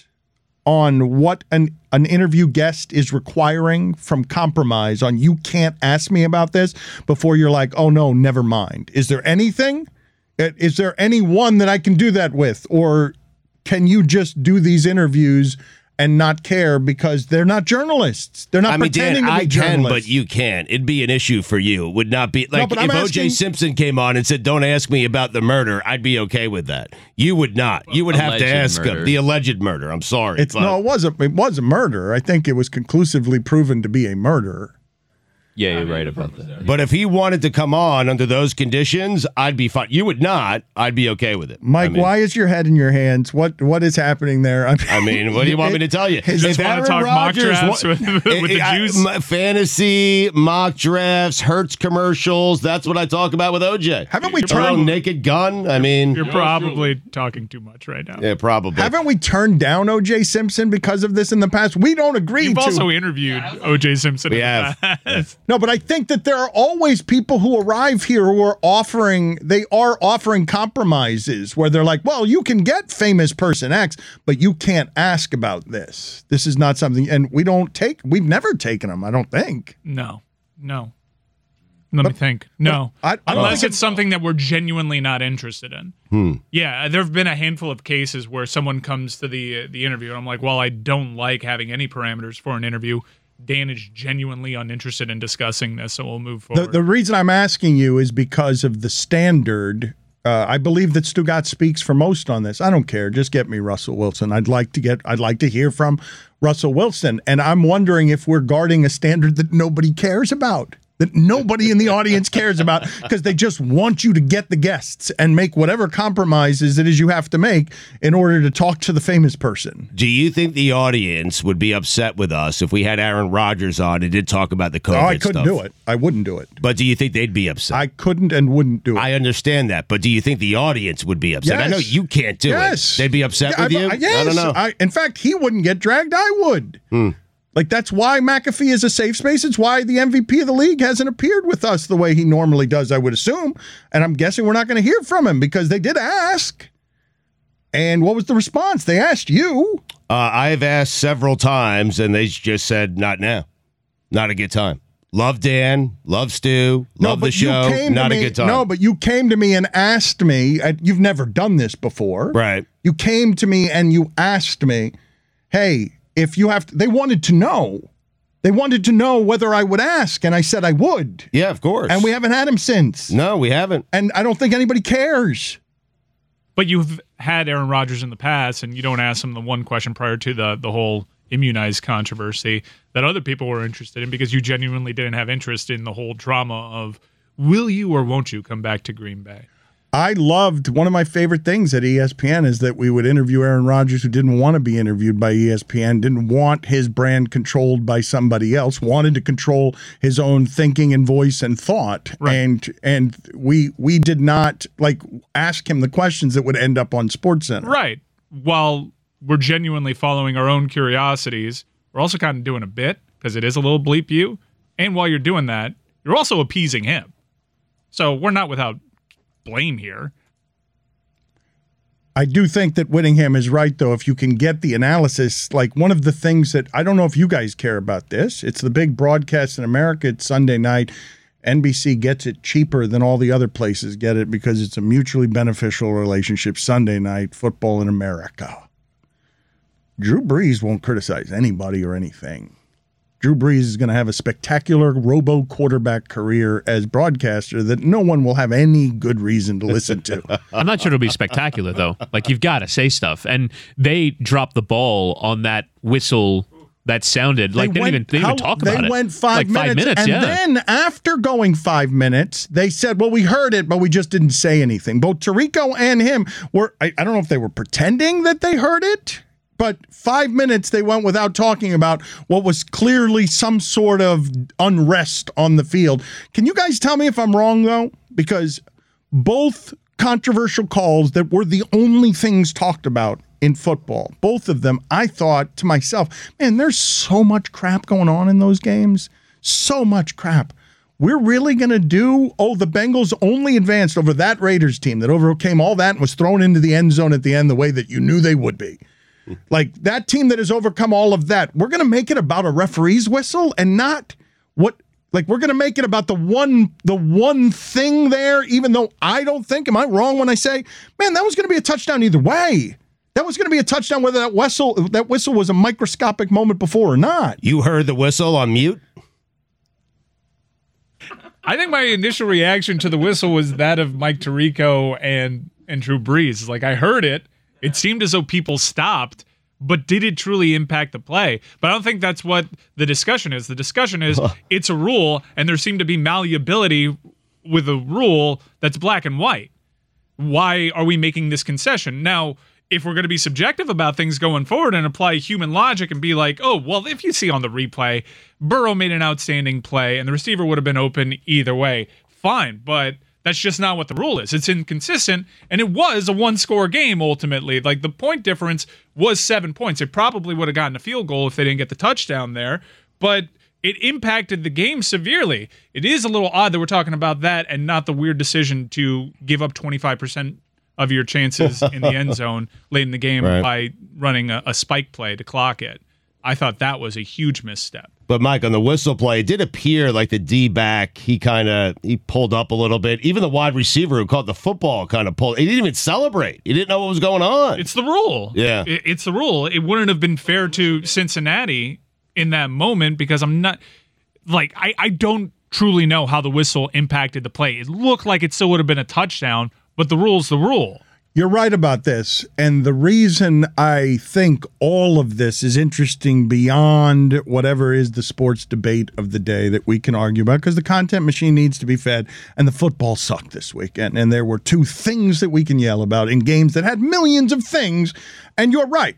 [SPEAKER 6] on what an, an interview guest is requiring from compromise on you can't ask me about this before you're like, oh, no, never mind? Is there anything? Uh, Is there anyone that I can do that with? Or can you just do these interviews and not care because they're not journalists? They're not
[SPEAKER 7] I mean,
[SPEAKER 6] pretending
[SPEAKER 7] Dan,
[SPEAKER 6] to be
[SPEAKER 7] I
[SPEAKER 6] journalists.
[SPEAKER 7] can, but you can't. It'd be an issue for you. It would not be like
[SPEAKER 6] but
[SPEAKER 7] if
[SPEAKER 6] I'm
[SPEAKER 7] O J
[SPEAKER 6] asking-
[SPEAKER 7] Simpson came on and said, "Don't ask me about the murder." I'd be okay with that. You would not. You would have to
[SPEAKER 10] Alleged
[SPEAKER 7] ask
[SPEAKER 10] murder.
[SPEAKER 7] him the alleged murder. I'm sorry.
[SPEAKER 6] It's
[SPEAKER 7] but-
[SPEAKER 6] no, it was a it was a murder. I think it was conclusively proven to be a murder.
[SPEAKER 10] Yeah, you're right about that.
[SPEAKER 7] But if he wanted to come on under those conditions, I'd be fine. You would not. I'd be okay with it.
[SPEAKER 6] Mike,
[SPEAKER 7] I mean,
[SPEAKER 6] why is your head in your hands? What what is happening there? I mean,
[SPEAKER 7] I mean, what do you want me to tell you?
[SPEAKER 6] His-
[SPEAKER 4] Just want to talk mock drafts with, with the
[SPEAKER 7] I-
[SPEAKER 4] juice.
[SPEAKER 7] my fantasy, mock drafts, Hertz commercials. That's what I talk about with O J.
[SPEAKER 6] Haven't we
[SPEAKER 7] Throw a
[SPEAKER 6] turned
[SPEAKER 7] Naked Gun? I mean,
[SPEAKER 4] You're probably talking too much right now.
[SPEAKER 7] yeah, probably.
[SPEAKER 6] haven't we turned down O J Simpson because of this in the past? We don't agree
[SPEAKER 4] You've
[SPEAKER 6] to.
[SPEAKER 4] also interviewed O J Simpson.
[SPEAKER 7] We
[SPEAKER 4] in the
[SPEAKER 7] have.
[SPEAKER 4] past.
[SPEAKER 6] No, but I think that there are always people who arrive here who are offering, they are offering compromises where they're like, well, you can get famous person X, but you can't ask about this. This is not something, and we don't take, we've never taken them, I don't think.
[SPEAKER 4] No, no, Let me think. No.
[SPEAKER 6] I, I don't
[SPEAKER 4] Unless
[SPEAKER 6] think
[SPEAKER 4] it's something that we're genuinely not interested in.
[SPEAKER 7] Hmm.
[SPEAKER 4] Yeah, there have been a handful of cases where someone comes to the uh, the interview and I'm like, well, I don't like having any parameters for an interview. Dan is genuinely uninterested in discussing this, so we'll move forward.
[SPEAKER 6] The, the reason I'm asking you is because of the standard. Uh, I believe that Stugat speaks for most on this. I don't care. Just get me Russell Wilson. I'd like to get. I'd like to hear from Russell Wilson, and I'm wondering if we're guarding a standard that nobody cares about. That nobody in the audience cares about because they just want you to get the guests and make whatever compromises it is you have to make in order to talk to the famous person.
[SPEAKER 7] Do you think the audience would be upset with us if we had Aaron Rodgers on and did talk about the COVID
[SPEAKER 6] Oh, I couldn't
[SPEAKER 7] stuff?
[SPEAKER 6] do it. I wouldn't do it.
[SPEAKER 7] But do you think they'd be upset?
[SPEAKER 6] I couldn't and wouldn't do it.
[SPEAKER 7] I understand that, but do you think the audience would be upset?
[SPEAKER 6] Yes.
[SPEAKER 7] I know you can't do
[SPEAKER 6] yes.
[SPEAKER 7] it. They'd be upset
[SPEAKER 6] Yeah,
[SPEAKER 7] with
[SPEAKER 6] I,
[SPEAKER 7] you?
[SPEAKER 6] I, yes.
[SPEAKER 7] I don't know.
[SPEAKER 6] I, in fact, he wouldn't get dragged. I would.
[SPEAKER 7] Hmm.
[SPEAKER 6] Like, that's why McAfee is a safe space. It's why the M V P of the league hasn't appeared with us the way he normally does, I would assume. And I'm guessing we're not going to hear from him because they did ask. And what was the response? They asked you.
[SPEAKER 7] Uh, I've asked several times, and they just said, not now. Not a good time. Love Dan. Love Stu. Love
[SPEAKER 6] but
[SPEAKER 7] the show.
[SPEAKER 6] You came
[SPEAKER 7] Not
[SPEAKER 6] to
[SPEAKER 7] a
[SPEAKER 6] me,
[SPEAKER 7] good time.
[SPEAKER 6] No, but you came to me and asked me. uh, You've never done this before.
[SPEAKER 7] Right.
[SPEAKER 6] You came to me and you asked me, hey, if you have to, they wanted to know. They wanted to know whether I would ask, and I said I would.
[SPEAKER 7] Yeah, of course.
[SPEAKER 6] And we haven't had him since.
[SPEAKER 7] No, we haven't.
[SPEAKER 6] And I don't think anybody cares.
[SPEAKER 4] But you've had Aaron Rodgers in the past, and you don't ask him the one question prior to the the whole immunized controversy that other people were interested in because you genuinely didn't have interest in the whole drama of will you or won't you come back to Green Bay?
[SPEAKER 6] I loved, one of my favorite things at E S P N is that we would interview Aaron Rodgers who didn't want to be interviewed by E S P N, didn't want his brand controlled by somebody else, wanted to control his own thinking and voice and thought. Right. And and we we did not like ask him the questions that would end up on SportsCenter.
[SPEAKER 4] Right. While we're genuinely following our own curiosities, we're also kind of doing a bit because it is a little bleep you. And while you're doing that, you're also appeasing him. So we're not without blame here.
[SPEAKER 6] I do think that Whittingham is right, though. If you can get the analysis, like one of the things that I don't know if you guys care about this, it's the big broadcast in America. It's Sunday night. N B C gets it cheaper than all the other places get it because it's a mutually beneficial relationship. Sunday night football in America. Drew Brees won't criticize anybody or anything. Drew Brees is going to have a spectacular robo quarterback career as broadcaster that no one will have any good reason to listen to.
[SPEAKER 9] I'm not sure it'll be spectacular, though. Like, you've got to say stuff. And they dropped the ball on that whistle that sounded like they, they didn't, even, they didn't
[SPEAKER 6] how,
[SPEAKER 9] even talk about
[SPEAKER 6] they
[SPEAKER 9] it.
[SPEAKER 6] They went five
[SPEAKER 9] like
[SPEAKER 6] minutes.
[SPEAKER 9] Five minutes
[SPEAKER 6] and
[SPEAKER 9] yeah.
[SPEAKER 6] then after going five minutes, they said, well, we heard it, but we just didn't say anything. Both Tirico and him were, I, I don't know if they were pretending that they heard it. But five minutes they went without talking about what was clearly some sort of unrest on the field. Can you guys tell me if I'm wrong, though? Because both controversial calls that were the only things talked about in football, both of them, I thought to myself, man, there's so much crap going on in those games. So much crap. We're really going to do, oh, the Bengals only advanced over that Raiders team that overcame all that and was thrown into the end zone at the end the way that you knew they would be. Like that team that has overcome all of that, we're going to make it about a referee's whistle and not what, like we're going to make it about the one, the one thing there, even though I don't think, am I wrong when I say, man, that was going to be a touchdown either way. That was going to be a touchdown whether that whistle, that whistle was a microscopic moment before or not.
[SPEAKER 7] You heard the whistle on mute?
[SPEAKER 4] I think my initial reaction to the whistle was that of Mike Tirico and, and Drew Brees. Like I heard it. It seemed as though people stopped, but did it truly impact the play? But I don't think that's what the discussion is. The discussion is it's a rule, and there seemed to be malleability with a rule that's black and white. Why are we making this concession? Now, if we're going to be subjective about things going forward and apply human logic and be like, oh, well, if you see on the replay, Burrow made an outstanding play and the receiver would have been open either way, fine, but that's just not what the rule is. It's inconsistent, and it was a one-score game ultimately. Like, the point difference was seven points. It probably would have gotten a field goal if they didn't get the touchdown there, but it impacted the game severely. It is a little odd that we're talking about that and not the weird decision to give up twenty-five percent of your chances in the end zone late in the game right. by running a, a spike play to clock it. I thought that was a huge misstep.
[SPEAKER 7] But Mike, on the whistle play, it did appear like the D-back, he kind of he pulled up a little bit. Even the wide receiver who caught the football kind of pulled. He didn't even celebrate. He didn't know what was going on.
[SPEAKER 4] It's the rule.
[SPEAKER 7] Yeah.
[SPEAKER 4] It- It's the rule. It wouldn't have been fair to Cincinnati in that moment because I'm not like I, I don't truly know how the whistle impacted the play. It looked like it still would have been a touchdown, but the rule's the rule.
[SPEAKER 6] You're right about this. And the reason I think all of this is interesting beyond whatever is the sports debate of the day that we can argue about, because the content machine needs to be fed, and the football sucked this weekend. And there were two things that we can yell about in games that had millions of things. And you're right.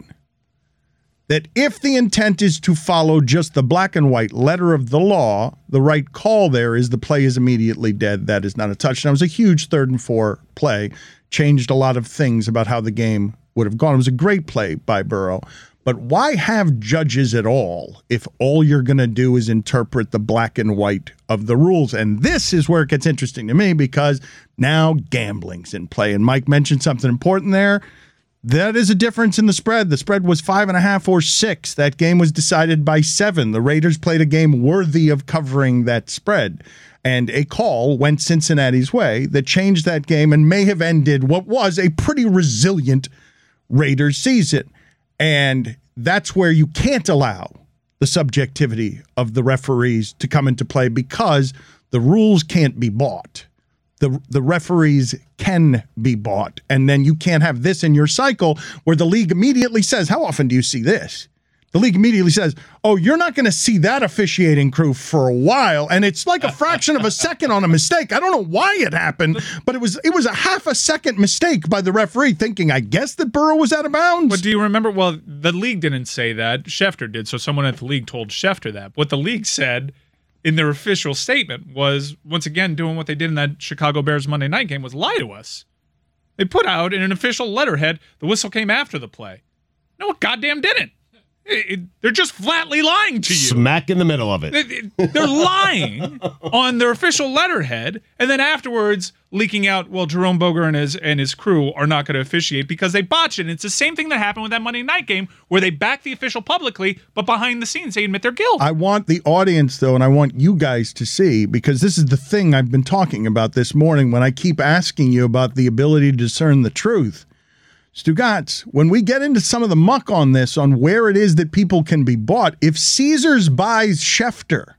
[SPEAKER 6] That if the intent is to follow just the black and white letter of the law, the right call there is the play is immediately dead. That is not a touchdown. It was a huge third and four play. Changed a lot of things about how the game would have gone. It was a great play by Burrow. But why have judges at all if all you're going to do is interpret the black and white of the rules? And this is where it gets interesting to me because now gambling's in play. And Mike mentioned something important there. That is a difference in the spread. The spread was five and a half or six. That game was decided by seven. The Raiders played a game worthy of covering that spread. And a call went Cincinnati's way that changed that game and may have ended what was a pretty resilient Raiders season. And that's where you can't allow the subjectivity of the referees to come into play because the rules can't be bought. The, the referees can be bought. And then you can't have this in your cycle where the league immediately says, how often do you see this? The league immediately says, oh, you're not going to see that officiating crew for a while. And it's like a fraction of a second on a mistake. I don't know why it happened, but it was it was a half a second mistake by the referee thinking, I guess that Burrow was out of bounds.
[SPEAKER 4] But do you remember? Well, the league didn't say that. Schefter did. So someone at the league told Schefter that. What the league said in their official statement was, once again, doing what they did in that Chicago Bears Monday night game was lie to us. They put out in an official letterhead, the whistle came after the play. No, it goddamn didn't. It, it, they're just flatly lying to you.
[SPEAKER 7] Smack in the middle of it.
[SPEAKER 4] They, they're lying on their official letterhead, and then afterwards leaking out, well, Jerome Boger and his and his crew are not going to officiate because they botched it. And it's the same thing that happened with that Monday night game where they backed the official publicly, but behind the scenes they admit their guilt.
[SPEAKER 6] I want the audience, though, and I want you guys to see, because this is the thing I've been talking about this morning when I keep asking you about the ability to discern the truth. Stugotz, when we get into some of the muck on this, on where it is that people can be bought, if Caesars buys Schefter,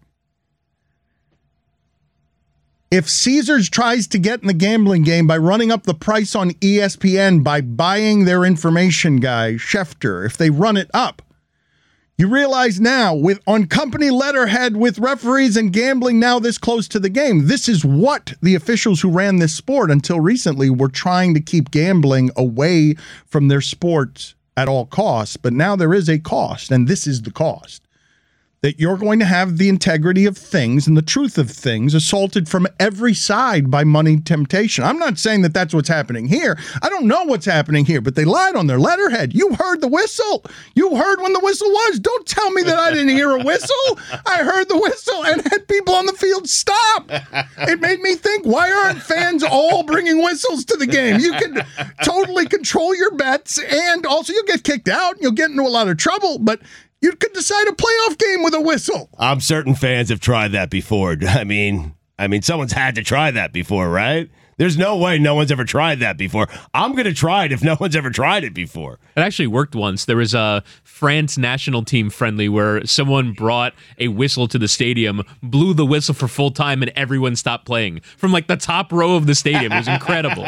[SPEAKER 6] if Caesars tries to get in the gambling game by running up the price on E S P N by buying their information guy, Schefter, if they run it up, you realize now, with on company letterhead, with referees and gambling now this close to the game, this is what the officials who ran this sport until recently were trying to keep gambling away from their sports at all costs. But now there is a cost, and this is the cost. That you're going to have the integrity of things and the truth of things assaulted from every side by money temptation. I'm not saying that that's what's happening here. I don't know what's happening here, but they lied on their letterhead. You heard the whistle. You heard when the whistle was. Don't tell me that I didn't hear a whistle. I heard the whistle and had people on the field stop. It made me think, why aren't fans all bringing whistles to the game? You can totally control your bets, and also you'll get kicked out. You'll get into a lot of trouble, but you could decide a playoff game with a whistle.
[SPEAKER 7] I'm certain fans have tried that before. I mean, I mean, someone's had to try that before, right? There's no way no one's ever tried that before. I'm going to try it if no one's ever tried it before.
[SPEAKER 9] It actually worked once. There was a France national team friendly where someone brought a whistle to the stadium, blew the whistle for full time, and everyone stopped playing from like the top row of the stadium. It was incredible.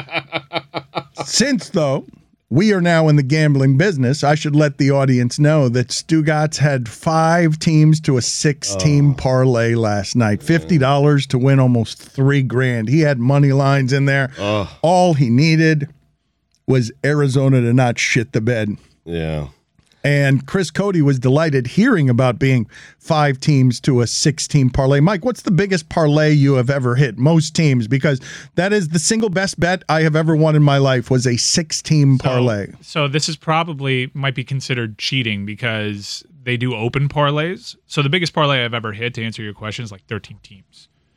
[SPEAKER 6] Since, though, we are now in the gambling business, I should let the audience know that Stugotz had five teams to a six-team oh. parlay last night. fifty dollars to win almost three grand. He had money lines in there. Oh. All he needed was Arizona to not shit the bed.
[SPEAKER 7] Yeah.
[SPEAKER 6] And Chris Cody was delighted hearing about being five teams to a six-team parlay. Mike, what's the biggest parlay you have ever hit? Most teams, because that is the single best bet I have ever won in my life was a six-team
[SPEAKER 4] so,
[SPEAKER 6] parlay.
[SPEAKER 4] So this is probably might be considered cheating because they do open parlays. So the biggest parlay I've ever hit, to answer your question, is like thirteen teams.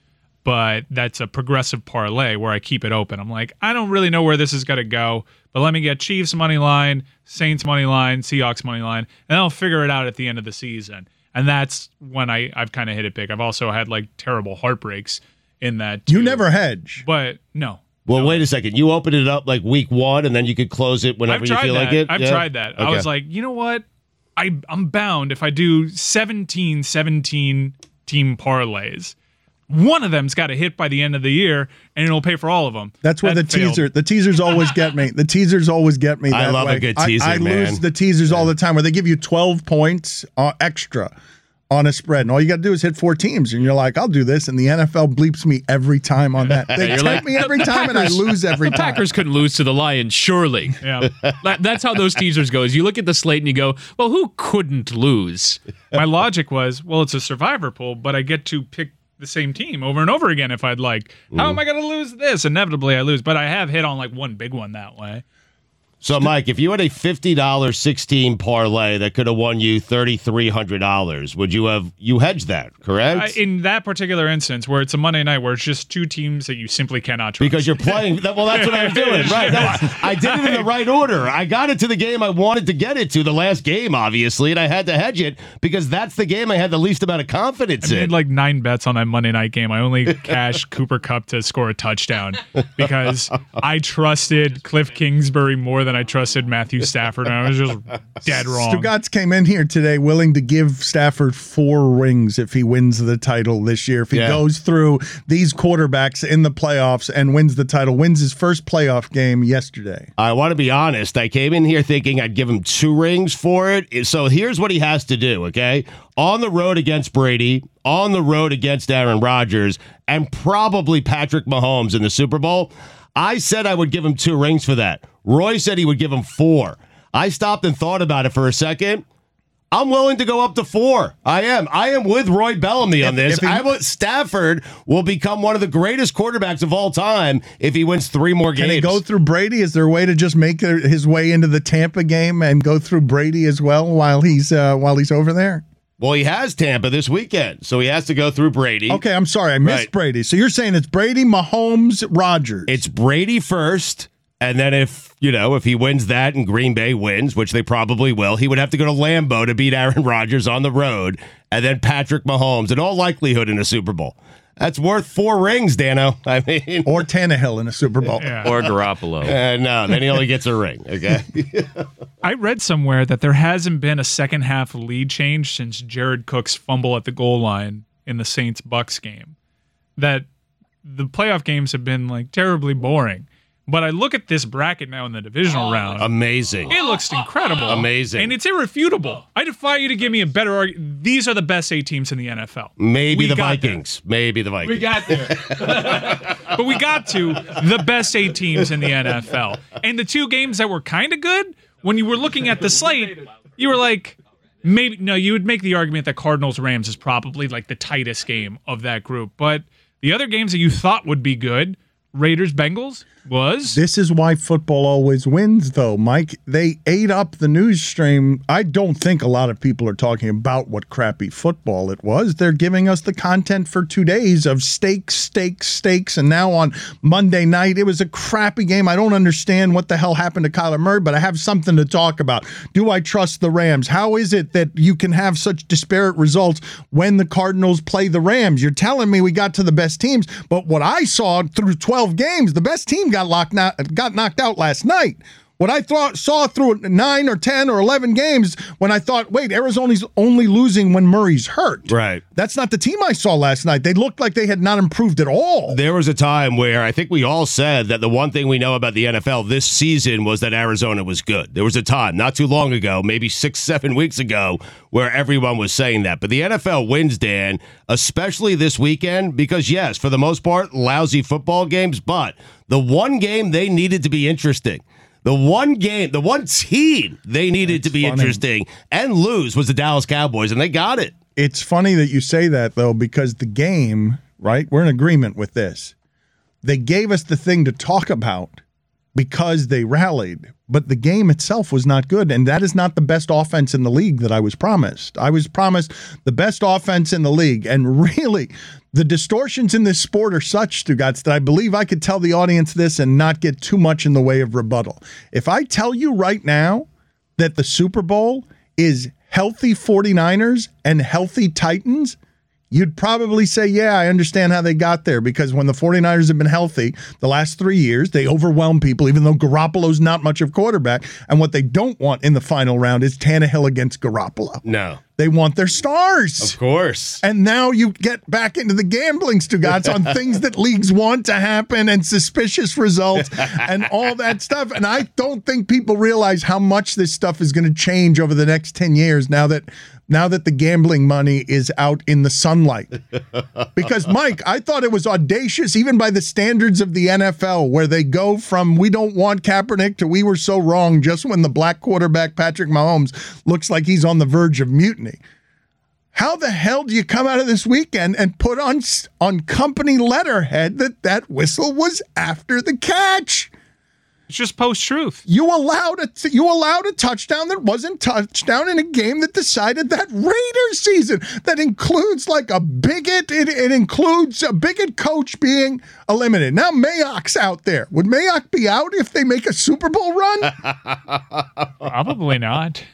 [SPEAKER 4] but that's a progressive parlay where I keep it open. I'm like, I don't really know where this is going to go, but let me get Chiefs money line, Saints money line, Seahawks money line, and I'll figure it out at the end of the season. And that's when I, I've kind of hit it big. I've also had like terrible heartbreaks in that too.
[SPEAKER 6] You never hedge.
[SPEAKER 4] But no.
[SPEAKER 7] Well,
[SPEAKER 4] no.
[SPEAKER 7] wait a second. You opened it up like week one, and then you could close it whenever
[SPEAKER 4] I've
[SPEAKER 7] you
[SPEAKER 4] tried
[SPEAKER 7] feel
[SPEAKER 4] that.
[SPEAKER 7] like it?
[SPEAKER 4] I've
[SPEAKER 7] Yeah?
[SPEAKER 4] tried that. I
[SPEAKER 7] Okay.
[SPEAKER 4] was like, you know what? I, I'm bound if I do seventeen, seventeen team parlays. One of them's got to hit by the end of the year, and it'll pay for all of them.
[SPEAKER 6] That's where
[SPEAKER 4] That
[SPEAKER 6] the
[SPEAKER 4] failed.
[SPEAKER 6] teaser, the teasers always get me. The teasers always get me.
[SPEAKER 7] I
[SPEAKER 6] that
[SPEAKER 7] love a
[SPEAKER 6] way.
[SPEAKER 7] good
[SPEAKER 6] I-
[SPEAKER 7] teaser,
[SPEAKER 6] I,
[SPEAKER 7] man.
[SPEAKER 6] lose the teasers all the time where they give you twelve points uh, extra on a spread, and all you got to do is hit four teams, and you're like, I'll do this, and the N F L bleeps me every time on that. They
[SPEAKER 9] You're
[SPEAKER 6] tempt
[SPEAKER 9] like,
[SPEAKER 6] me every
[SPEAKER 9] the
[SPEAKER 6] time, and I
[SPEAKER 9] Packers-
[SPEAKER 6] lose every
[SPEAKER 9] the
[SPEAKER 6] time.
[SPEAKER 9] Packers couldn't lose to the Lions, surely.
[SPEAKER 4] Yeah.
[SPEAKER 9] That- That's how those teasers go. Is you look at the slate and you go, well, who couldn't lose?
[SPEAKER 4] My logic was, well, it's a survivor pool, but I get to pick the same team over and over again if I'd like. How am I going to lose this? Inevitably, I lose, but I have hit on like one big one that way.
[SPEAKER 7] So, Mike, if you had a fifty dollars sixteen parlay that could have won you three thousand three hundred dollars, would you have you hedged that, correct?
[SPEAKER 4] I, in that particular instance, where it's a Monday night, where it's just two teams that you simply cannot trust.
[SPEAKER 7] Because you're playing. that- Well, that's what I was doing. Right. No, I, I did it in the right order. I got it to the game I wanted to get it to, the last game, obviously, and I had to hedge it because that's the game I had the least amount of confidence
[SPEAKER 4] I
[SPEAKER 7] in.
[SPEAKER 4] made like nine bets on that Monday night game. I only cashed Cooper Kupp to score a touchdown because I trusted Cliff Kingsbury more than I trusted Matthew Stafford, and I was just dead wrong.
[SPEAKER 6] Stugotz came in here today willing to give Stafford four rings if he wins the title this year. If he
[SPEAKER 7] Yeah.
[SPEAKER 6] goes through these quarterbacks in the playoffs and wins the title, wins his first playoff game yesterday.
[SPEAKER 7] I want to be honest. I came in here thinking I'd give him two rings for it. So here's what he has to do, okay? On the road against Brady, on the road against Aaron Rodgers, and probably Patrick Mahomes in the Super Bowl. I said I would give him two rings for that. Roy said he would give him four. I stopped and thought about it for a second. I'm willing to go up to four. I am. I am with Roy Bellamy on
[SPEAKER 6] If-
[SPEAKER 7] this.
[SPEAKER 6] if he-
[SPEAKER 7] I will, Stafford will become one of the greatest quarterbacks of all time if he wins three more games.
[SPEAKER 6] Can he go through Brady? Is there a way to just make their- his way into the Tampa game and go through Brady as well while he's uh, while he's over there?
[SPEAKER 7] Well, he has Tampa this weekend, so he has to go through Brady.
[SPEAKER 6] Okay, I'm sorry, I missed
[SPEAKER 7] Right.
[SPEAKER 6] Brady. So you're saying it's Brady, Mahomes, Rodgers.
[SPEAKER 7] It's Brady first, and then if, you know, if he wins that and Green Bay wins, which they probably will, he would have to go to Lambeau to beat Aaron Rodgers on the road, and then Patrick Mahomes, in all likelihood, in a Super Bowl. That's worth four rings, Dano. I mean,
[SPEAKER 6] or Tannehill in a Super Bowl.
[SPEAKER 4] Yeah.
[SPEAKER 5] Or Garoppolo.
[SPEAKER 7] uh, no, then he only gets a ring, okay?
[SPEAKER 4] I read somewhere that there hasn't been a second half lead change since Jared Cook's fumble at the goal line in the Saints Bucks game. That the playoff games have been like terribly boring. But I look at this bracket now in the divisional round.
[SPEAKER 7] Amazing.
[SPEAKER 4] It looks incredible.
[SPEAKER 7] Amazing.
[SPEAKER 4] And it's irrefutable. I defy you to give me a better argument. These are the best eight teams in the N F L.
[SPEAKER 7] Maybe
[SPEAKER 4] We
[SPEAKER 7] the
[SPEAKER 4] got
[SPEAKER 7] Vikings. Maybe the Vikings.
[SPEAKER 4] We got there. But we got to the best eight teams in the N F L. And the two games that were kind of good, when you were looking at the slate, you were like, maybe, no, you would make the argument that Cardinals-Rams is probably like the tightest game of that group. But the other games that you thought would be good, Raiders-Bengals, was.
[SPEAKER 6] This is why football always wins, though, Mike. They ate up the news stream. I don't think a lot of people are talking about what crappy football it was. They're giving us the content for two days of stakes, stakes, stakes, and now on Monday night, it was a crappy game. I don't understand what the hell happened to Kyler Murray, but I have something to talk about. Do I trust the Rams? How is it that you can have such disparate results when the Cardinals play the Rams? You're telling me we got to the best teams, but what I saw through twelve games, the best team got locked out, got knocked out last night. What I thought saw through nine or ten or eleven games when I thought, wait, Arizona's only losing when Murray's hurt.
[SPEAKER 7] Right.
[SPEAKER 6] That's not the team I saw last night. They looked like they had not improved at all.
[SPEAKER 7] There was a time where I think we all said that the one thing we know about the N F L this season was that Arizona was good. There was a time, not too long ago, maybe six, seven weeks ago, where everyone was saying that. But the N F L wins, Dan, especially this weekend, because, yes, for the most part, lousy football games, but the one game they needed to be interesting, the one game, the one team they needed
[SPEAKER 6] It's
[SPEAKER 7] to be
[SPEAKER 6] funny.
[SPEAKER 7] interesting and lose was the Dallas Cowboys, and they got it.
[SPEAKER 6] It's funny that you say that, though, because the game, right, we're in agreement with this. They gave us the thing to talk about because they rallied, but the game itself was not good, and that is not the best offense in the league that I was promised. I was promised the best offense in the league, and really, The distortions in this sport are such, Stugotz, that I believe I could tell the audience this and not get too much in the way of rebuttal. If I tell you right now that the Super Bowl is healthy 49ers and healthy Titans, you'd probably say, yeah, I understand how they got there, because when the 49ers have been healthy the last three years, they overwhelm people, even though Garoppolo's not much of quarterback. And what they don't want in the final round is Tannehill against Garoppolo.
[SPEAKER 7] No.
[SPEAKER 6] They want their stars.
[SPEAKER 7] Of course.
[SPEAKER 6] And now you get back into the gambling, Stugotz, on things that leagues want to happen and suspicious results and all that stuff. And I don't think people realize how much this stuff is going to change over the next ten years now that now that the gambling money is out in the sunlight. Because, Mike, I thought it was audacious, even by the standards of the N F L, where they go from we don't want Kaepernick to we were so wrong just when the black quarterback Patrick Mahomes looks like he's on the verge of mutiny. How the hell do you come out of this weekend and put on on company letterhead that that whistle was after the catch?
[SPEAKER 4] It's just post-truth.
[SPEAKER 6] You allowed a you allowed a touchdown that wasn't touchdown in a game that decided that Raiders season. That includes like a bigot. It, it includes a bigot coach being eliminated. Now Mayock's out there. Would Mayock be out if they make a Super Bowl run?
[SPEAKER 4] Probably not.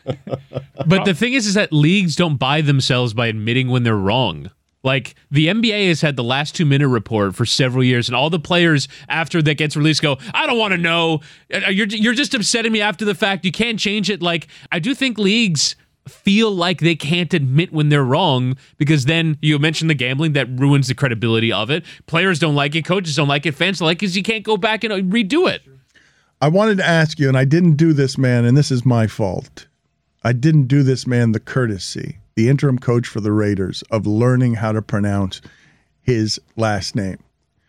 [SPEAKER 9] But the thing is, is that leagues don't buy themselves by admitting when they're wrong. Like, the N B A has had the last two-minute report for several years, and all the players after that gets released go, I don't want to know. You're, you're just upsetting me after the fact. You can't change it. Like, I do think leagues feel like they can't admit when they're wrong, because then you mentioned the gambling that ruins the credibility of it. Players don't like it. Coaches don't like it. Fans don't like it because you can't go back and redo it.
[SPEAKER 6] I wanted to ask you, and I didn't do this, man, and this is my fault. I didn't do this, man, the courtesy, the interim coach for the Raiders, of learning how to pronounce his last name.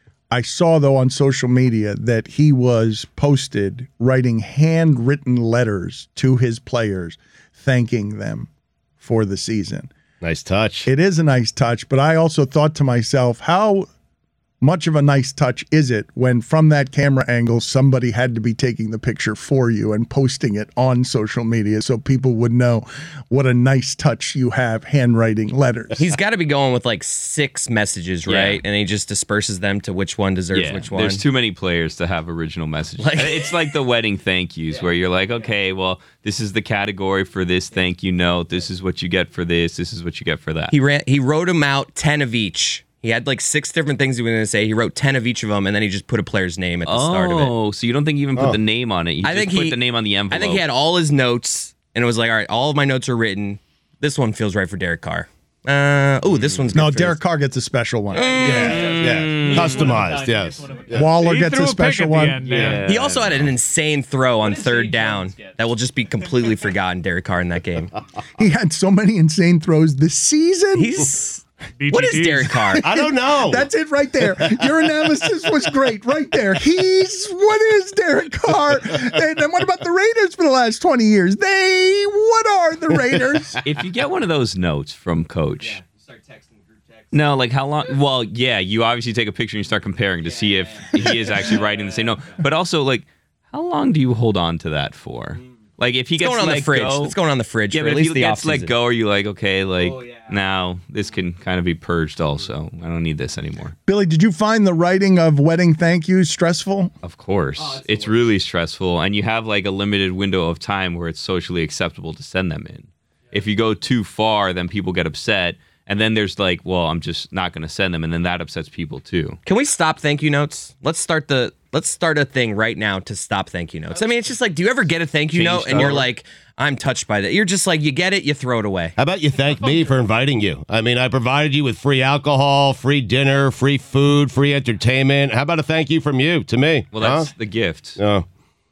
[SPEAKER 6] I saw, though, on social media that he was posted writing handwritten letters to his players, thanking them for the season.
[SPEAKER 7] Nice touch.
[SPEAKER 6] It is a nice touch, but I also thought to myself, how much of a nice touch is it when from that camera angle somebody had to be taking the picture for you and posting it on social media so people would know what a nice touch you have handwriting letters.
[SPEAKER 5] He's got to be going with like six messages, right? Yeah. And he just disperses them to which one deserves
[SPEAKER 12] yeah,
[SPEAKER 5] which one.
[SPEAKER 12] There's too many players to have original messages. Like, it's like the wedding thank yous yeah. where you're like, okay, well, this is the category for this thank you note. This is what you get for this. This is what you get for that.
[SPEAKER 5] He ran. He wrote them out, ten of each. He had like six different things he was going to say. He wrote ten of each of them, and then he just put a player's name at the
[SPEAKER 12] oh,
[SPEAKER 5] start of it.
[SPEAKER 12] Oh, so you don't think he even put oh. the name on it? You
[SPEAKER 5] I
[SPEAKER 12] just
[SPEAKER 5] think
[SPEAKER 12] put
[SPEAKER 5] he,
[SPEAKER 12] the name on the envelope.
[SPEAKER 5] I think he had all his notes, and it was like, all right, all of my notes are written. This one feels right for Derek Carr. Uh, oh, this one's good
[SPEAKER 6] no.
[SPEAKER 5] for
[SPEAKER 6] Derek
[SPEAKER 5] his.
[SPEAKER 6] Carr gets a special one.
[SPEAKER 7] Mm. Yeah, yeah, customized. Yes.
[SPEAKER 6] Yeah. Waller
[SPEAKER 4] he
[SPEAKER 6] gets a special one.
[SPEAKER 4] End,
[SPEAKER 5] yeah. He also had an insane throw on third down that will just be completely forgotten. Derek Carr in that game.
[SPEAKER 6] He had so many insane throws this season.
[SPEAKER 5] He's. B G Ds. What is Derek Carr?
[SPEAKER 7] I don't know.
[SPEAKER 6] That's it right there. Your analysis was great right there. He's, what is Derek Carr? And then what about the Raiders for the last twenty years? They, what are the Raiders?
[SPEAKER 12] If you get one of those notes from Coach. Yeah, you start texting group text. No, like how long? Well, yeah, you obviously take a picture and you start comparing to yeah, see if yeah. he is actually writing the same note. But also, like, how long do you hold on to that for? Like, if he
[SPEAKER 5] it's
[SPEAKER 12] gets
[SPEAKER 5] going on
[SPEAKER 12] let
[SPEAKER 5] the fridge.
[SPEAKER 12] go,
[SPEAKER 5] it's going on the fridge.
[SPEAKER 12] Yeah,
[SPEAKER 5] for
[SPEAKER 12] but
[SPEAKER 5] at
[SPEAKER 12] if
[SPEAKER 5] least
[SPEAKER 12] he
[SPEAKER 5] the
[SPEAKER 12] gets
[SPEAKER 5] off-season.
[SPEAKER 12] let go, are you like, okay, like
[SPEAKER 5] oh, yeah.
[SPEAKER 12] now this can kind of be purged? Also, I don't need this anymore.
[SPEAKER 6] Billy, did you find the writing of wedding thank yous stressful?
[SPEAKER 12] Of course, oh, it's really stressful, and you have like a limited window of time where it's socially acceptable to send them in. Yeah. If you go too far, then people get upset. And then there's like, well, I'm just not going to send them, and then that upsets people too.
[SPEAKER 5] Can we stop thank you notes? Let's start the let's start a thing right now to stop thank you notes. I mean, it's just like, do you ever get a thank you
[SPEAKER 12] Change
[SPEAKER 5] note and you're like, I'm touched by that? You're just like, you get it, you throw it away.
[SPEAKER 7] How about you thank me for inviting you? I mean, I provided you with free alcohol, free dinner, free food, free entertainment. How about a thank you from you to me?
[SPEAKER 12] Well, that's
[SPEAKER 7] huh?
[SPEAKER 12] the gift.
[SPEAKER 7] Oh.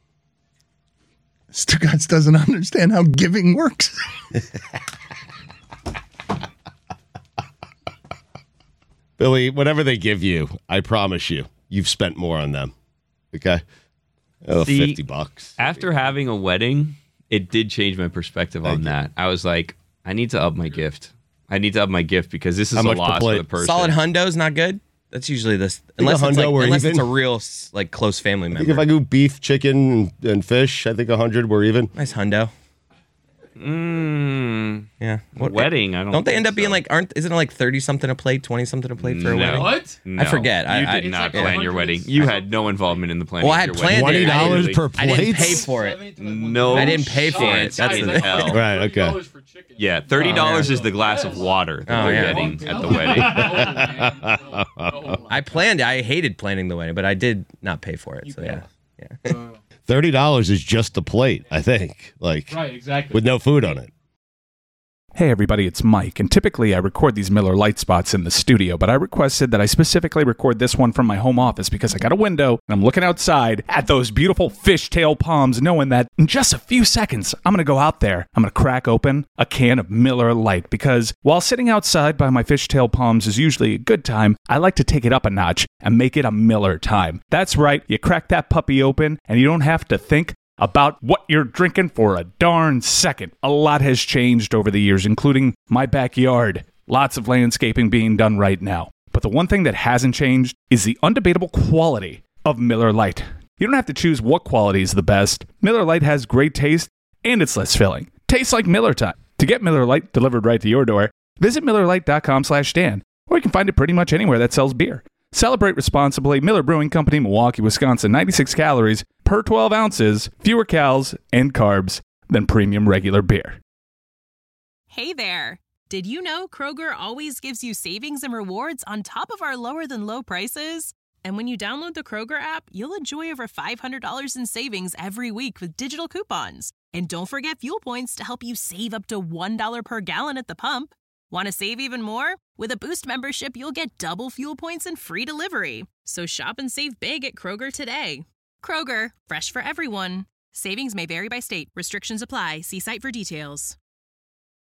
[SPEAKER 6] Stugotz doesn't understand how giving works.
[SPEAKER 7] Billy, whatever they give you, I promise you, you've spent more on them. Okay? Oh,
[SPEAKER 12] See,
[SPEAKER 7] fifty bucks.
[SPEAKER 12] After having a wedding, it did change my perspective Thank on you. that. I was like, I need to up my gift. I need to up my gift because this is
[SPEAKER 7] How
[SPEAKER 12] a
[SPEAKER 7] much
[SPEAKER 12] loss
[SPEAKER 7] for
[SPEAKER 12] the person.
[SPEAKER 5] Solid hundo's not good. That's usually this. Unless, it's, like, unless it's a real like close family member.
[SPEAKER 7] I think if I go beef, chicken, and, and fish, I think a hundred we're even.
[SPEAKER 5] Nice hundo.
[SPEAKER 12] Mm,
[SPEAKER 5] Yeah.
[SPEAKER 12] a wedding. I don't.
[SPEAKER 5] Don't they
[SPEAKER 12] think
[SPEAKER 5] end up being
[SPEAKER 12] so.
[SPEAKER 5] like? Aren't isn't it like thirty something a plate, twenty something a plate for a
[SPEAKER 12] No.
[SPEAKER 5] wedding?
[SPEAKER 12] What? No.
[SPEAKER 5] I forget.
[SPEAKER 12] You
[SPEAKER 5] I,
[SPEAKER 12] did
[SPEAKER 5] I,
[SPEAKER 12] not
[SPEAKER 5] yeah.
[SPEAKER 12] plan your wedding. You had no involvement in the planning.
[SPEAKER 5] Well, I
[SPEAKER 12] of
[SPEAKER 5] had
[SPEAKER 12] your
[SPEAKER 5] planned
[SPEAKER 12] wedding.
[SPEAKER 5] it. I
[SPEAKER 7] $20
[SPEAKER 5] didn't-
[SPEAKER 7] per
[SPEAKER 5] I didn't
[SPEAKER 7] plate?
[SPEAKER 5] pay for it.
[SPEAKER 12] No,
[SPEAKER 5] I didn't pay for it.
[SPEAKER 12] chance
[SPEAKER 5] That's
[SPEAKER 12] in
[SPEAKER 5] the
[SPEAKER 12] hell.
[SPEAKER 7] Right. Okay.
[SPEAKER 12] Yeah, thirty dollars
[SPEAKER 5] Oh, yeah.
[SPEAKER 12] is the glass of water that
[SPEAKER 5] Oh,
[SPEAKER 12] they're
[SPEAKER 5] yeah.
[SPEAKER 12] getting at the wedding.
[SPEAKER 5] I planned it. I hated planning the wedding, but I did not pay for it. So yeah, yeah.
[SPEAKER 7] Thirty dollars is just the plate, I think. Like,
[SPEAKER 4] Right, exactly.
[SPEAKER 7] with no food on it.
[SPEAKER 13] Hey everybody, it's Mike, and typically I record these Miller Lite spots in the studio, but I requested that I specifically record this one from my home office because I got a window and I'm looking outside at those beautiful fishtail palms, knowing that in just a few seconds I'm going to go out there, I'm going to crack open a can of Miller Lite, because while sitting outside by my fishtail palms is usually a good time, I like to take it up a notch and make it a Miller time. That's right, you crack that puppy open and you don't have to think about what you're drinking for a darn second. A lot has changed over the years, including my backyard. Lots of landscaping being done right now. But the one thing that hasn't changed is the undebatable quality of Miller Lite. You don't have to choose what quality is the best. Miller Lite has great taste and it's less filling. Tastes like Miller time. To get Miller Lite delivered right to your door, visit Miller Lite dot com slash Dan, or you can find it pretty much anywhere that sells beer. Celebrate responsibly. Miller Brewing Company, Milwaukee, Wisconsin. ninety-six calories per twelve ounces, fewer calories and carbs than premium regular beer.
[SPEAKER 14] Hey there. Did you know Kroger always gives you savings and rewards on top of our lower than low prices? And when you download the Kroger app, you'll enjoy over five hundred dollars in savings every week with digital coupons. And don't forget fuel points to help you save up to one dollar per gallon at the pump. Want to save even more? With a Boost membership, you'll get double fuel points and free delivery. So shop and save big at Kroger today. Kroger, fresh for everyone. Savings may vary by state. Restrictions apply. See site for details.